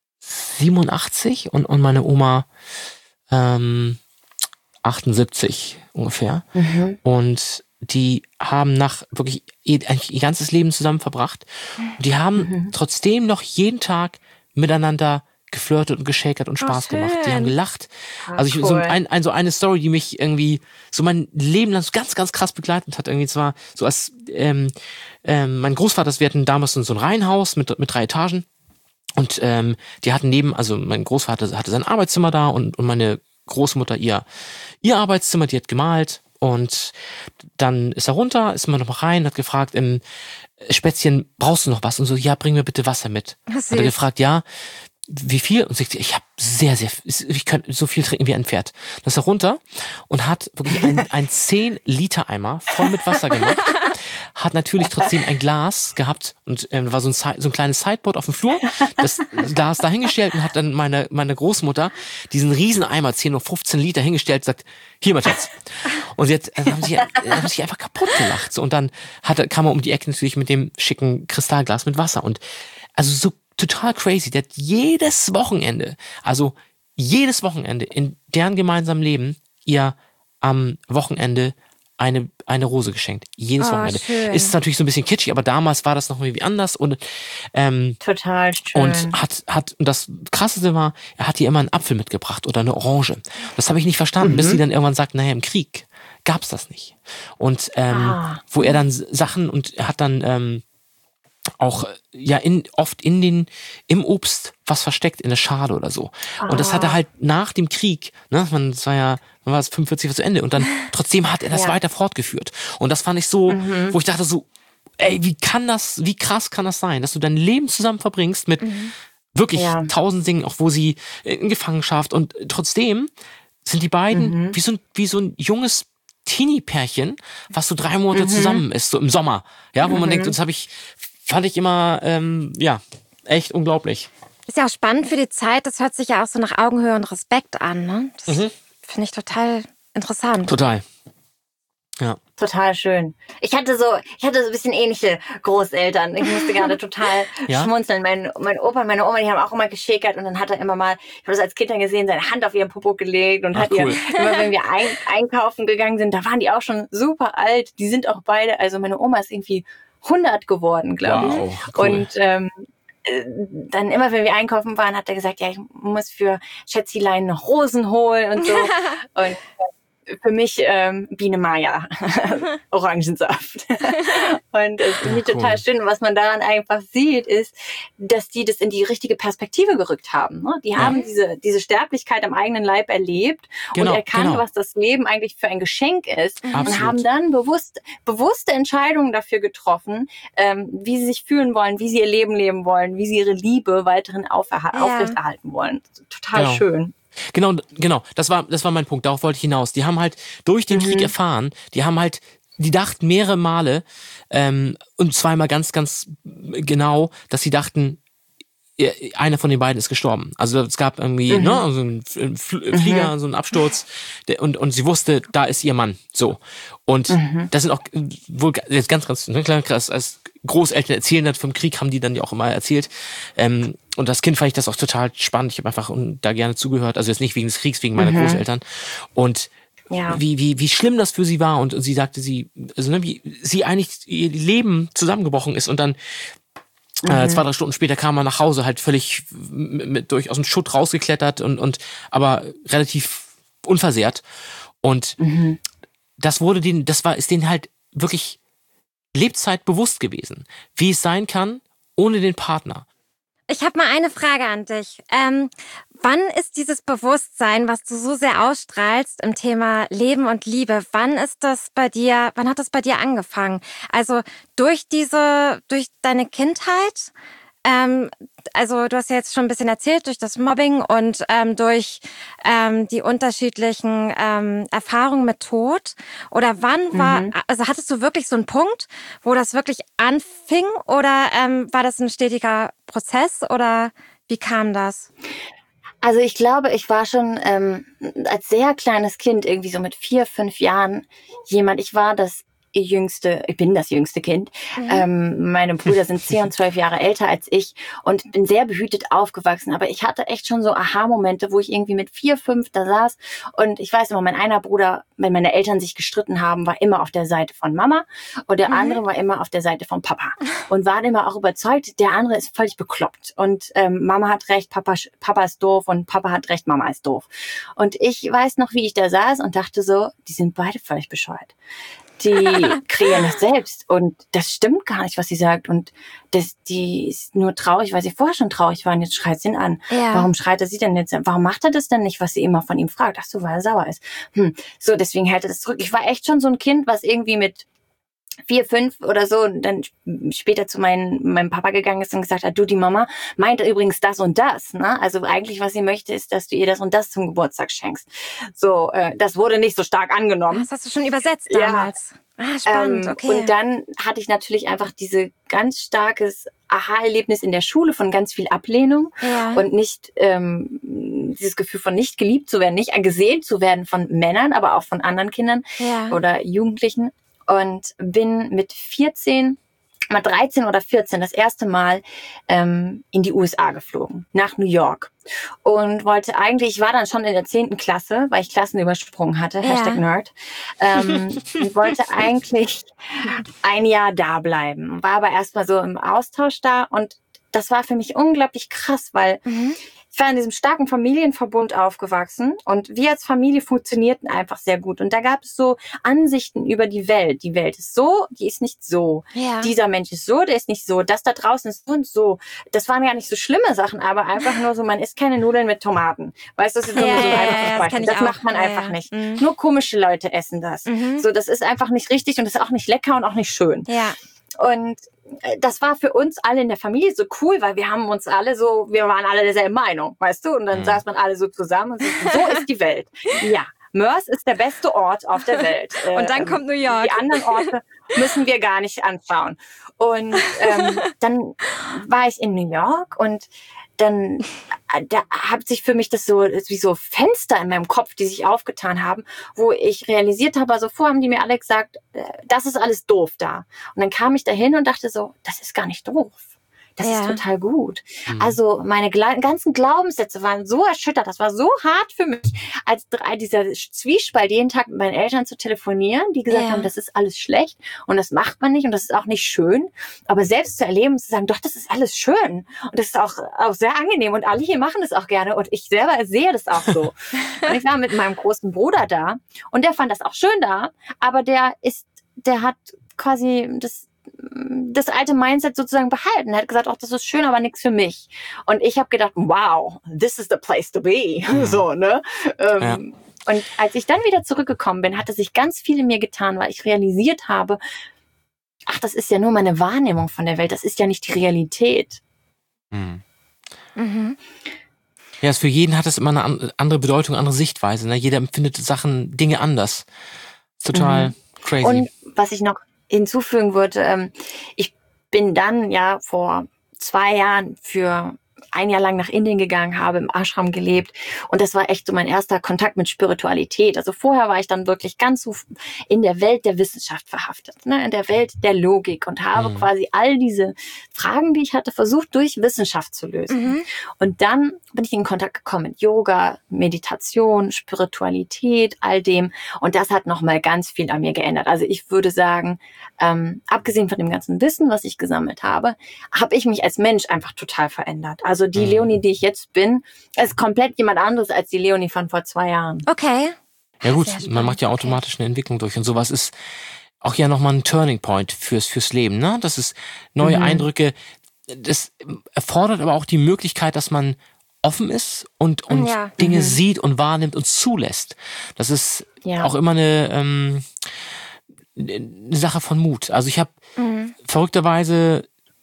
87 und meine Oma 78 ungefähr. Und die haben nach wirklich eigentlich ihr ganzes Leben zusammen verbracht. Und die haben trotzdem noch jeden Tag miteinander geflirtet und geschäkert und Spaß gemacht. Die haben gelacht. Also cool. so eine Story, die mich irgendwie so mein Leben lang so ganz, ganz krass begleitet hat. Irgendwie zwar so als mein Großvater, wir hatten damals so ein Reihenhaus mit 3 Etagen. Und die hatten also mein Großvater hatte sein Arbeitszimmer da und meine Großmutter ihr Arbeitszimmer, die hat gemalt. Und dann ist er runter, ist immer noch mal rein, hat gefragt, Spätzchen, brauchst du noch was? Und so, ja, bring mir bitte Wasser mit. Hat er gefragt, ja, wie viel? Und sagt sie, ich habe ich könnte so viel trinken wie ein Pferd. Dann ist er runter und hat wirklich ein 10-Liter-Eimer voll mit Wasser gemacht. Hat natürlich trotzdem ein Glas gehabt und war so ein kleines Sideboard auf dem Flur, das Glas da hingestellt und hat dann meine Großmutter diesen riesen Eimer, 10 oder 15 Liter hingestellt und sagt, hier, mein Schatz. Und jetzt haben sich einfach kaputt gelacht. So, und dann kam er um die Ecke natürlich mit dem schicken Kristallglas mit Wasser. Und also so total crazy. Der hat jedes Wochenende in deren gemeinsamen Leben ihr am Wochenende eine Rose geschenkt. Jedes Wochenende. Schön. Ist natürlich so ein bisschen kitschig, aber damals war das noch irgendwie anders und Total schön. und und das Krasseste war, er hat ihr immer einen Apfel mitgebracht oder eine Orange. Das habe ich nicht verstanden, bis sie dann irgendwann sagt, naja, im Krieg gab's das nicht. Und wo er dann Sachen und er hat dann auch oft im Obst was versteckt, in der Schale oder so. Und das hat er halt nach dem Krieg, ne, man war es 45 zu Ende und dann trotzdem hat er das weiter fortgeführt. Und das fand ich so, wo ich dachte so, ey, wie krass kann das sein, dass du dein Leben zusammen verbringst mit wirklich 1000 Dingen, auch wo sie in Gefangenschaft und trotzdem sind die beiden wie so ein junges Teenie-Pärchen, was so 3 Monate zusammen ist, so im Sommer, ja, wo man denkt, fand ich immer, echt unglaublich. Ist ja auch spannend für die Zeit. Das hört sich ja auch so nach Augenhöhe und Respekt an. Ne? Das finde ich total interessant. Total. Ja. Total schön. Ich hatte so ein bisschen ähnliche Großeltern. Ich musste gerade total schmunzeln. Mein Opa und meine Oma, die haben auch immer geschäkert und dann hat er immer mal, ich habe das als Kind dann gesehen, seine Hand auf ihren Popo gelegt und hat ihr, immer wenn wir einkaufen gegangen sind, da waren die auch schon super alt. Die sind auch beide, also meine Oma ist irgendwie 100 geworden, glaube ich. Wow, cool. Und dann immer, wenn wir einkaufen waren, hat er gesagt, ja, ich muss für Schätzilein noch Rosen holen und so. Und für mich Biene Maya, Orangensaft. Und das finde ich total schön. Und was man daran einfach sieht, ist, dass die das in die richtige Perspektive gerückt haben. Ne? Die haben diese Sterblichkeit am eigenen Leib erlebt und erkannt, was das Leben eigentlich für ein Geschenk ist. Absolut. Und haben dann bewusste Entscheidungen dafür getroffen, wie sie sich fühlen wollen, wie sie ihr Leben leben wollen, wie sie ihre Liebe weiterhin aufrechterhalten wollen. Total schön. Genau. Das war mein Punkt. Darauf wollte ich hinaus. Die haben halt durch den Krieg erfahren, die dachten mehrere Male und zweimal ganz, ganz genau, dass sie dachten, einer von den beiden ist gestorben. Also es gab irgendwie so einen Flieger, so einen Absturz und sie wusste, da ist ihr Mann. So. Und das sind auch wohl jetzt ganz, ganz klar, als Großeltern erzählen das vom Krieg, haben die dann ja auch immer erzählt. Und das Kind fand ich das auch total spannend. Ich habe einfach da gerne zugehört. Also jetzt nicht wegen des Kriegs, wegen meiner Großeltern. Und wie schlimm das für sie war. Und sie sagte, wie sie eigentlich ihr Leben zusammengebrochen ist. Und dann 2-3 Stunden später kam er nach Hause, halt völlig durch aus dem Schutt rausgeklettert aber relativ unversehrt. Und ist denen halt wirklich Lebzeit bewusst gewesen, wie es sein kann ohne den Partner. Ich habe mal eine Frage an dich. Wann ist dieses Bewusstsein, was du so sehr ausstrahlst im Thema Leben und Liebe, wann hat das bei dir angefangen? Also durch deine Kindheit? Also du hast ja jetzt schon ein bisschen erzählt durch das Mobbing und durch die unterschiedlichen Erfahrungen mit Tod. Oder wann also hattest du wirklich so einen Punkt, wo das wirklich anfing oder war das ein stetiger Prozess oder wie kam das? Also ich glaube, ich war schon als sehr kleines Kind, irgendwie so mit 4, 5 Jahren ich bin das jüngste Kind. Meine Brüder sind 10 und 12 Jahre älter als ich und bin sehr behütet aufgewachsen. Aber ich hatte echt schon so Aha-Momente, wo ich irgendwie mit 4, 5 da saß. Und ich weiß immer, mein einer Bruder, wenn meine Eltern sich gestritten haben, war immer auf der Seite von Mama und der andere war immer auf der Seite von Papa. Und war immer auch überzeugt, der andere ist völlig bekloppt. Und Mama hat recht, Papa ist doof und Papa hat recht, Mama ist doof. Und ich weiß noch, wie ich da saß und dachte so, die sind beide völlig bescheuert. Die kreieren das selbst und das stimmt gar nicht, was sie sagt und die ist nur traurig, weil sie vorher schon traurig war und jetzt schreit sie ihn an. Ja. Warum schreit er sie denn jetzt? Warum macht er das denn nicht, was sie immer von ihm fragt? Ach so, weil er sauer ist. So, deswegen hält er das zurück. Ich war echt schon so ein Kind, was irgendwie mit 4, 5 oder so und dann später zu meinem Papa gegangen ist und gesagt hat, du, die Mama meint übrigens das und das. Ne? Also eigentlich, was sie möchte, ist, dass du ihr das und das zum Geburtstag schenkst. So, das wurde nicht so stark angenommen. Das hast du schon übersetzt damals. Ja. Ah, spannend, okay. Und dann hatte ich natürlich einfach diese ganz starkes Aha-Erlebnis in der Schule von ganz viel Ablehnung und nicht dieses Gefühl von nicht geliebt zu werden, nicht gesehen zu werden von Männern, aber auch von anderen Kindern oder Jugendlichen. Und bin mit 13 oder 14 das erste Mal in die USA geflogen, nach New York. Und ich war dann schon in der 10. Klasse, weil ich Klassen übersprungen hatte, #Nerd. Und wollte eigentlich ein Jahr da bleiben. War aber erstmal so im Austausch da und das war für mich unglaublich krass, weil ich war in diesem starken Familienverbund aufgewachsen und wir als Familie funktionierten einfach sehr gut. Und da gab es so Ansichten über die Welt. Die Welt ist so, die ist nicht so. Ja. Dieser Mensch ist so, der ist nicht so. Das da draußen ist so und so. Das waren ja nicht so schlimme Sachen, aber einfach nur so, man isst keine Nudeln mit Tomaten. Weißt du, das ist nur so ein einfaches Beispiel. Das macht man einfach nicht. Nur komische Leute essen das. So, das ist einfach nicht richtig und das ist auch nicht lecker und auch nicht schön. Ja. Und das war für uns alle in der Familie so cool, weil wir waren alle derselben Meinung, weißt du? Und dann saß man alle so zusammen und so ist die Welt. Ja, Mörs ist der beste Ort auf der Welt. Und dann kommt New York. Die anderen Orte müssen wir gar nicht anschauen. Und dann war ich in New York und dann da hat sich für mich das so wie so Fenster in meinem Kopf, die sich aufgetan haben, wo ich realisiert habe, also vorher haben die mir alle gesagt, das ist alles doof da. Und dann kam ich dahin und dachte so, das ist gar nicht doof. Das ist total gut. Also meine ganzen Glaubenssätze waren so erschüttert. Das war so hart für mich, als dieser Zwiespalt, jeden Tag mit meinen Eltern zu telefonieren, die gesagt haben, das ist alles schlecht und das macht man nicht und das ist auch nicht schön. Aber selbst zu erleben und zu sagen, doch, das ist alles schön und das ist auch sehr angenehm und alle hier machen das auch gerne und ich selber sehe das auch so. Und ich war mit meinem großen Bruder da und der fand das auch schön da, aber der hat quasi das alte Mindset sozusagen behalten. Er hat gesagt, das ist schön, aber nichts für mich. Und ich habe gedacht, wow, this is the place to be. So, ne? Und als ich dann wieder zurückgekommen bin, hatte sich ganz viel in mir getan, weil ich realisiert habe, das ist ja nur meine Wahrnehmung von der Welt, das ist ja nicht die Realität. Ja, für jeden hat es immer eine andere Bedeutung, andere Sichtweise. Ne? Jeder empfindet Dinge anders. Total crazy. Und was ich noch hinzufügen würde, ich bin dann vor 2 Jahren für 1 Jahr lang nach Indien gegangen, habe im Ashram gelebt und das war echt so mein erster Kontakt mit Spiritualität. Also vorher war ich dann wirklich ganz so in der Welt der Wissenschaft verhaftet, ne? In der Welt der Logik und habe quasi all diese Fragen, die ich hatte, versucht durch Wissenschaft zu lösen. Und dann bin ich in Kontakt gekommen mit Yoga, Meditation, Spiritualität, all dem und das hat nochmal ganz viel an mir geändert. Also ich würde sagen, abgesehen von dem ganzen Wissen, was ich gesammelt habe ich mich als Mensch einfach total verändert. Also die Leonie, die ich jetzt bin, ist komplett jemand anderes als die Leonie von vor 2 Jahren. Okay. Ja gut, man macht ja automatisch eine Entwicklung durch und sowas ist auch ja nochmal ein Turning Point fürs Leben, ne? Das ist neue Eindrücke. Das erfordert aber auch die Möglichkeit, dass man offen ist und Dinge sieht und wahrnimmt und zulässt. Das ist auch immer eine Sache von Mut. Also ich habe verrückterweise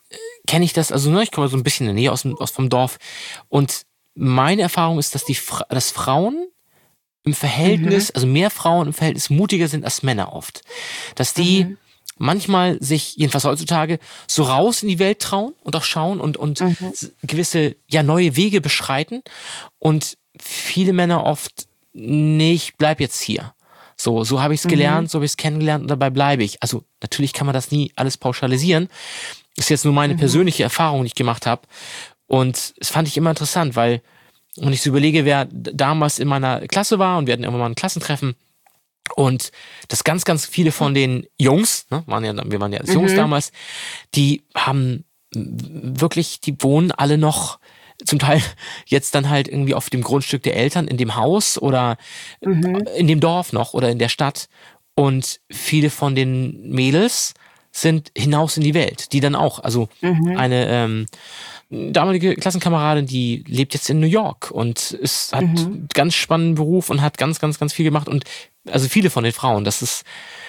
kenne ich das, also ne, ich komme so ein bisschen in der Nähe aus vom Dorf und meine Erfahrung ist, dass dass Frauen im Verhältnis, also mehr Frauen im Verhältnis mutiger sind als Männer oft. Dass die manchmal sich, jedenfalls heutzutage, so raus in die Welt trauen und auch schauen und gewisse neue Wege beschreiten und viele Männer oft, nee, ich bleib jetzt hier. So habe ich es gelernt, so habe ich es kennengelernt und dabei bleibe ich. Also natürlich kann man das nie alles pauschalisieren. Ist jetzt nur meine persönliche Erfahrung, die ich gemacht habe. Und das fand ich immer interessant, weil, wenn ich so überlege, wer damals in meiner Klasse war und wir hatten irgendwann mal ein Klassentreffen und dass ganz, ganz viele von den Jungs, ne, wir waren ja als Jungs damals, die haben wirklich, die wohnen alle noch zum Teil jetzt dann halt irgendwie auf dem Grundstück der Eltern, in dem Haus oder in dem Dorf noch oder in der Stadt. Und viele von den Mädels sind hinaus in die Welt, die dann auch, also eine damalige Klassenkameradin, die lebt jetzt in New York und hat einen ganz spannenden Beruf und hat ganz, ganz, ganz viel gemacht und also viele von den Frauen, das ist,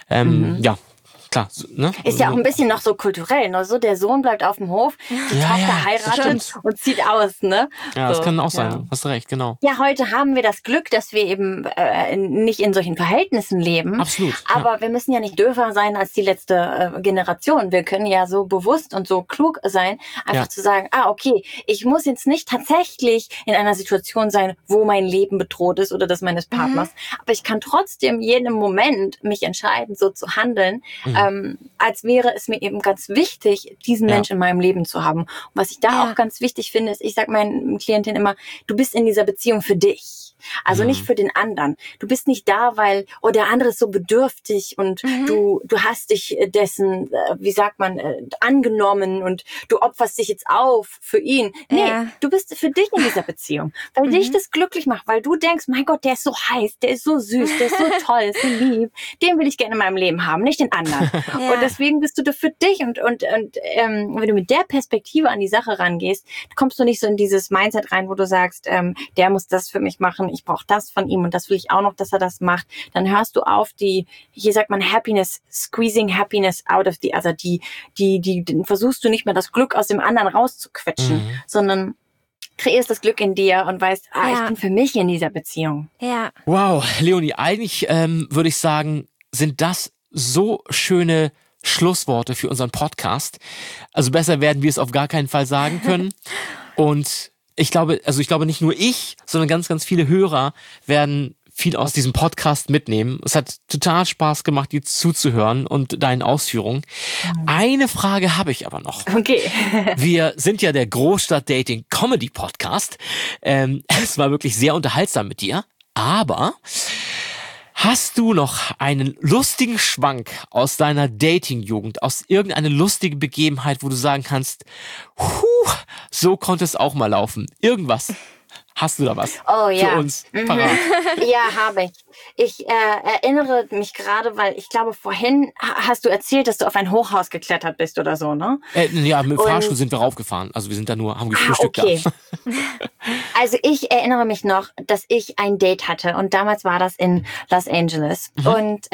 klar. Ne? Ist ja auch ein bisschen noch so kulturell, ne? So der Sohn bleibt auf dem Hof, die Tochter heiratet und zieht aus, ne? Ja, so, das kann auch sein, hast du recht, genau. Ja, heute haben wir das Glück, dass wir eben nicht in solchen Verhältnissen leben. Absolut. Aber wir müssen ja nicht dürfer sein als die letzte Generation. Wir können ja so bewusst und so klug sein, einfach zu sagen, okay, ich muss jetzt nicht tatsächlich in einer Situation sein, wo mein Leben bedroht ist oder das meines Partners. Aber ich kann trotzdem jeden Moment mich entscheiden, so zu handeln, als wäre es mir eben ganz wichtig, diesen Menschen in meinem Leben zu haben. Und was ich da auch ganz wichtig finde, ist, ich sage meinen Klientinnen immer, du bist in dieser Beziehung für dich. Also nicht für den anderen. Du bist nicht da, weil, der andere ist so bedürftig und du hast dich dessen, angenommen und du opferst dich jetzt auf für ihn. Nee, du bist für dich in dieser Beziehung, weil dich das glücklich macht, weil du denkst, mein Gott, der ist so heiß, der ist so süß, der ist so toll, ist so lieb. Den will ich gerne in meinem Leben haben, nicht den anderen. Und deswegen bist du da für dich und wenn du mit der Perspektive an die Sache rangehst, kommst du nicht so in dieses Mindset rein, wo du sagst, der muss das für mich machen, ich brauche das von ihm und das will ich auch noch, dass er das macht. Dann hörst du auf hier sagt man squeezing happiness out of the other, versuchst du nicht mehr das Glück aus dem anderen rauszuquetschen, sondern kreierst das Glück in dir und weißt, ich bin für mich in dieser Beziehung. Ja. Wow, Leonie, eigentlich würde ich sagen, sind das so schöne Schlussworte für unseren Podcast. Also besser werden wir es auf gar keinen Fall sagen können. Und ich glaube nicht nur ich, sondern ganz, ganz viele Hörer werden viel aus diesem Podcast mitnehmen. Es hat total Spaß gemacht, dir zuzuhören und deinen Ausführungen. Eine Frage habe ich aber noch. Okay. Wir sind ja der Großstadt-Dating-Comedy-Podcast. Es war wirklich sehr unterhaltsam mit dir, aber hast du noch einen lustigen Schwank aus deiner Dating-Jugend, aus irgendeiner lustigen Begebenheit, wo du sagen kannst, so konnte es auch mal laufen. Irgendwas. Hast du da was für uns parat? Ja, habe ich. Ich erinnere mich gerade, weil ich glaube, vorhin hast du erzählt, dass du auf ein Hochhaus geklettert bist oder so, ne? Ja, mit dem Fahrstuhl sind wir raufgefahren. Also wir sind da haben gefrühstückt. Okay. Also ich erinnere mich noch, dass ich ein Date hatte und damals war das in Los Angeles. Und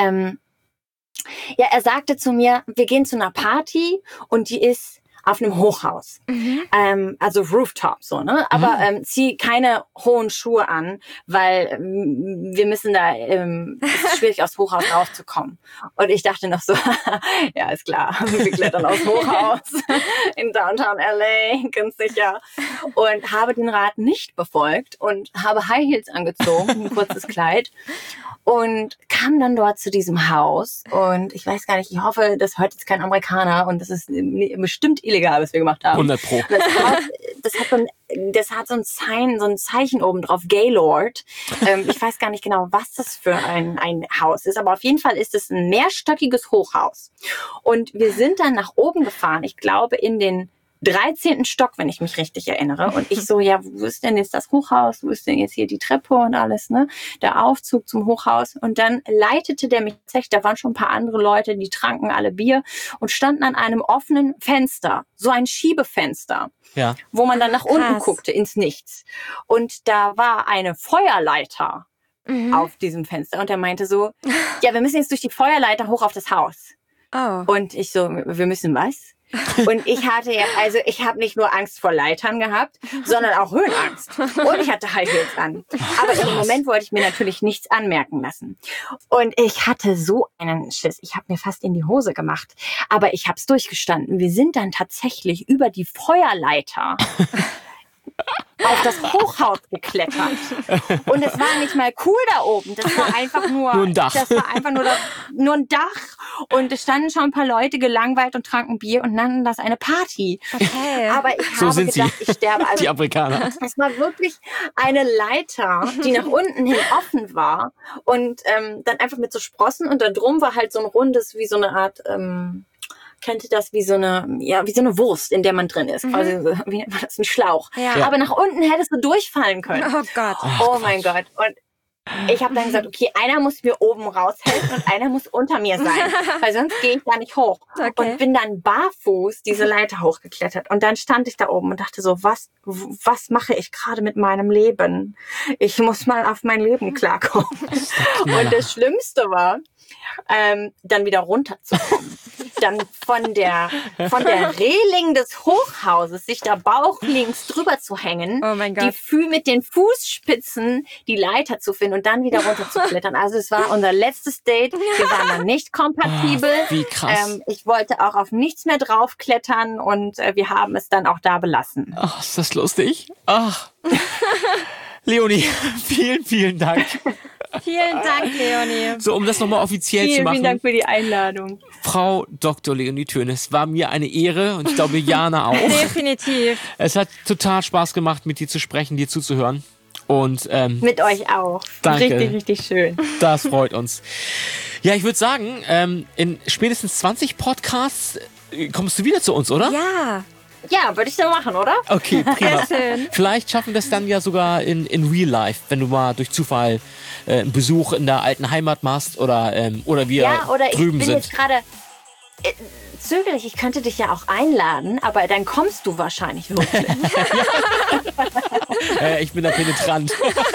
er sagte zu mir, wir gehen zu einer Party und die ist auf einem Hochhaus. Also Rooftop, so, ne? Aber zieh keine hohen Schuhe an, weil wir müssen da, es ist schwierig, aufs Hochhaus raufzukommen. Und ich dachte noch so, ja, ist klar, wir klettern aufs Hochhaus in Downtown LA, ganz sicher. Und habe den Rat nicht befolgt und habe High Heels angezogen, ein kurzes Kleid. Und kam dann dort zu diesem Haus und ich weiß gar nicht, ich hoffe, das hört jetzt kein Amerikaner und das ist bestimmt illegal, was wir gemacht haben. 100 Pro. Das hat so ein Zeichen oben drauf, Gaylord. Ich weiß gar nicht genau, was das für ein Haus ist, aber auf jeden Fall ist es ein mehrstöckiges Hochhaus. Und wir sind dann nach oben gefahren, ich glaube in den 13. Stock, wenn ich mich richtig erinnere. Und ich so, ja, wo ist denn jetzt das Hochhaus? Wo ist denn jetzt hier die Treppe und alles, ne? Der Aufzug zum Hochhaus. Und dann leitete der mich, da waren schon ein paar andere Leute, die tranken alle Bier und standen an einem offenen Fenster. So ein Schiebefenster. Ja. Wo man dann nach unten guckte, ins Nichts. Und da war eine Feuerleiter auf diesem Fenster. Und er meinte so, ja, wir müssen jetzt durch die Feuerleiter hoch auf das Haus. Oh. Und ich so, wir müssen was? Und ich hatte ja, also ich habe nicht nur Angst vor Leitern gehabt, sondern auch Höhenangst. Und ich hatte High Heels an. Aber in dem Moment wollte ich mir natürlich nichts anmerken lassen. Und ich hatte so einen Schiss. Ich habe mir fast in die Hose gemacht. Aber ich habe es durchgestanden. Wir sind dann tatsächlich über die Feuerleiter auf das Hochhaus geklettert. Und es war nicht mal cool da oben. Das war einfach nur ein Dach. Das war einfach nur ein Dach. Und es standen schon ein paar Leute gelangweilt und tranken Bier und nannten das eine Party. Okay. Aber ich So habe sind gedacht, sie, ich sterbe. Also, die Amerikaner. es war wirklich eine Leiter, die nach unten hin offen war. Und dann einfach mit so Sprossen. Und da drum war halt so ein rundes, wie so eine Art... kennt ihr das wie so eine Wurst, in der man drin ist. Quasi, wie nennt man das? Ein Schlauch. Ja. Aber nach unten hättest du durchfallen können. Oh Gott. Oh mein Gott. Und ich habe dann gesagt, okay, einer muss mir oben raushelfen und einer muss unter mir sein, weil sonst gehe ich da nicht hoch. Okay. Und bin dann barfuß diese Leiter hochgeklettert. Und dann stand ich da oben und dachte so, was mache ich gerade mit meinem Leben? Ich muss mal auf mein Leben klarkommen. Und das Schlimmste war, dann wieder runterzukommen. Dann von der Reling des Hochhauses sich da bauchlinks drüber zu hängen, Oh mein Gott. mit den Fußspitzen die Leiter zu finden und dann wieder runter zu klettern. Also es war unser letztes Date. Wir waren dann nicht kompatibel. Wie krass. Ich wollte auch auf nichts mehr draufklettern und wir haben es dann auch da belassen. Ach, ist das lustig? Ach. Leonie, vielen, vielen Dank. Vielen Dank, Leonie. So, um das nochmal offiziell zu machen. Vielen Dank für die Einladung. Frau Dr. Leonie Tönes, war mir eine Ehre und ich glaube Jana auch. Definitiv. Es hat total Spaß gemacht, mit dir zu sprechen, dir zuzuhören. Und Mit euch auch. Danke. Richtig, richtig schön. das freut uns. Ja, ich würde sagen, in spätestens 20 Podcasts kommst du wieder zu uns, oder? Ja. Ja, würde ich so machen, oder? Okay, prima. Sehr schön. Vielleicht schaffen wir es dann ja sogar in Real Life, wenn du mal durch Zufall einen Besuch in der alten Heimat machst oder wir Ja, oder ich drüben bin sind. jetzt gerade zögerlich. Ich könnte dich ja auch einladen, aber dann kommst du wahrscheinlich wirklich. Ich bin da penetrant.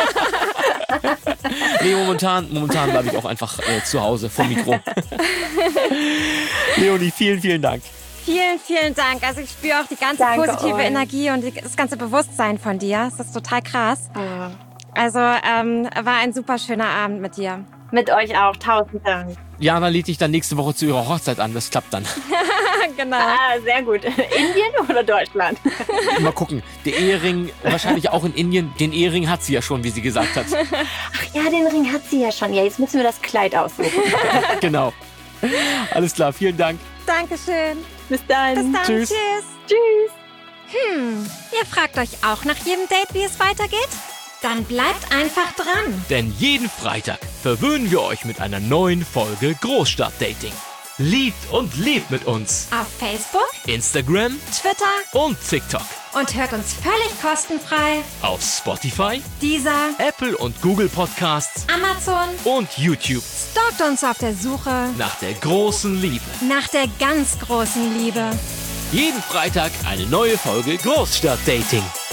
Nee, momentan bleibe ich auch einfach zu Hause vom Mikro. Leonie, vielen, vielen Dank. Vielen, vielen Dank. Also ich spüre auch die ganze Danke positive euch. Energie und das ganze Bewusstsein von dir. Das ist total krass. Also war ein super schöner Abend mit dir. Mit euch auch. 1000 Dank. Jana lädt dich dann nächste Woche zu ihrer Hochzeit an. Das klappt dann. Genau. Ah, sehr gut. Indien oder Deutschland? Mal gucken. Der Ehering, wahrscheinlich auch in Indien. Den Ehering hat sie ja schon, wie sie gesagt hat. Ach ja, den Ring hat sie ja schon. Ja, jetzt müssen wir das Kleid aussuchen. Genau. Alles klar, vielen Dank. Dankeschön. Bis dann. Bis dann. Tschüss. Tschüss. Ihr fragt euch auch nach jedem Date, wie es weitergeht? Dann bleibt einfach dran. Denn jeden Freitag verwöhnen wir euch mit einer neuen Folge Großstadtdating. Liebt und lebt mit uns. Auf Facebook, Instagram Twitter und TikTok. und hört uns völlig kostenfrei. Auf Spotify, Dieser, Apple und Google Podcasts Amazon, und YouTube. stalkt uns auf der Suche Nach der großen Liebe. nach der ganz großen Liebe. Jeden Freitag eine neue Folge Großstadtdating.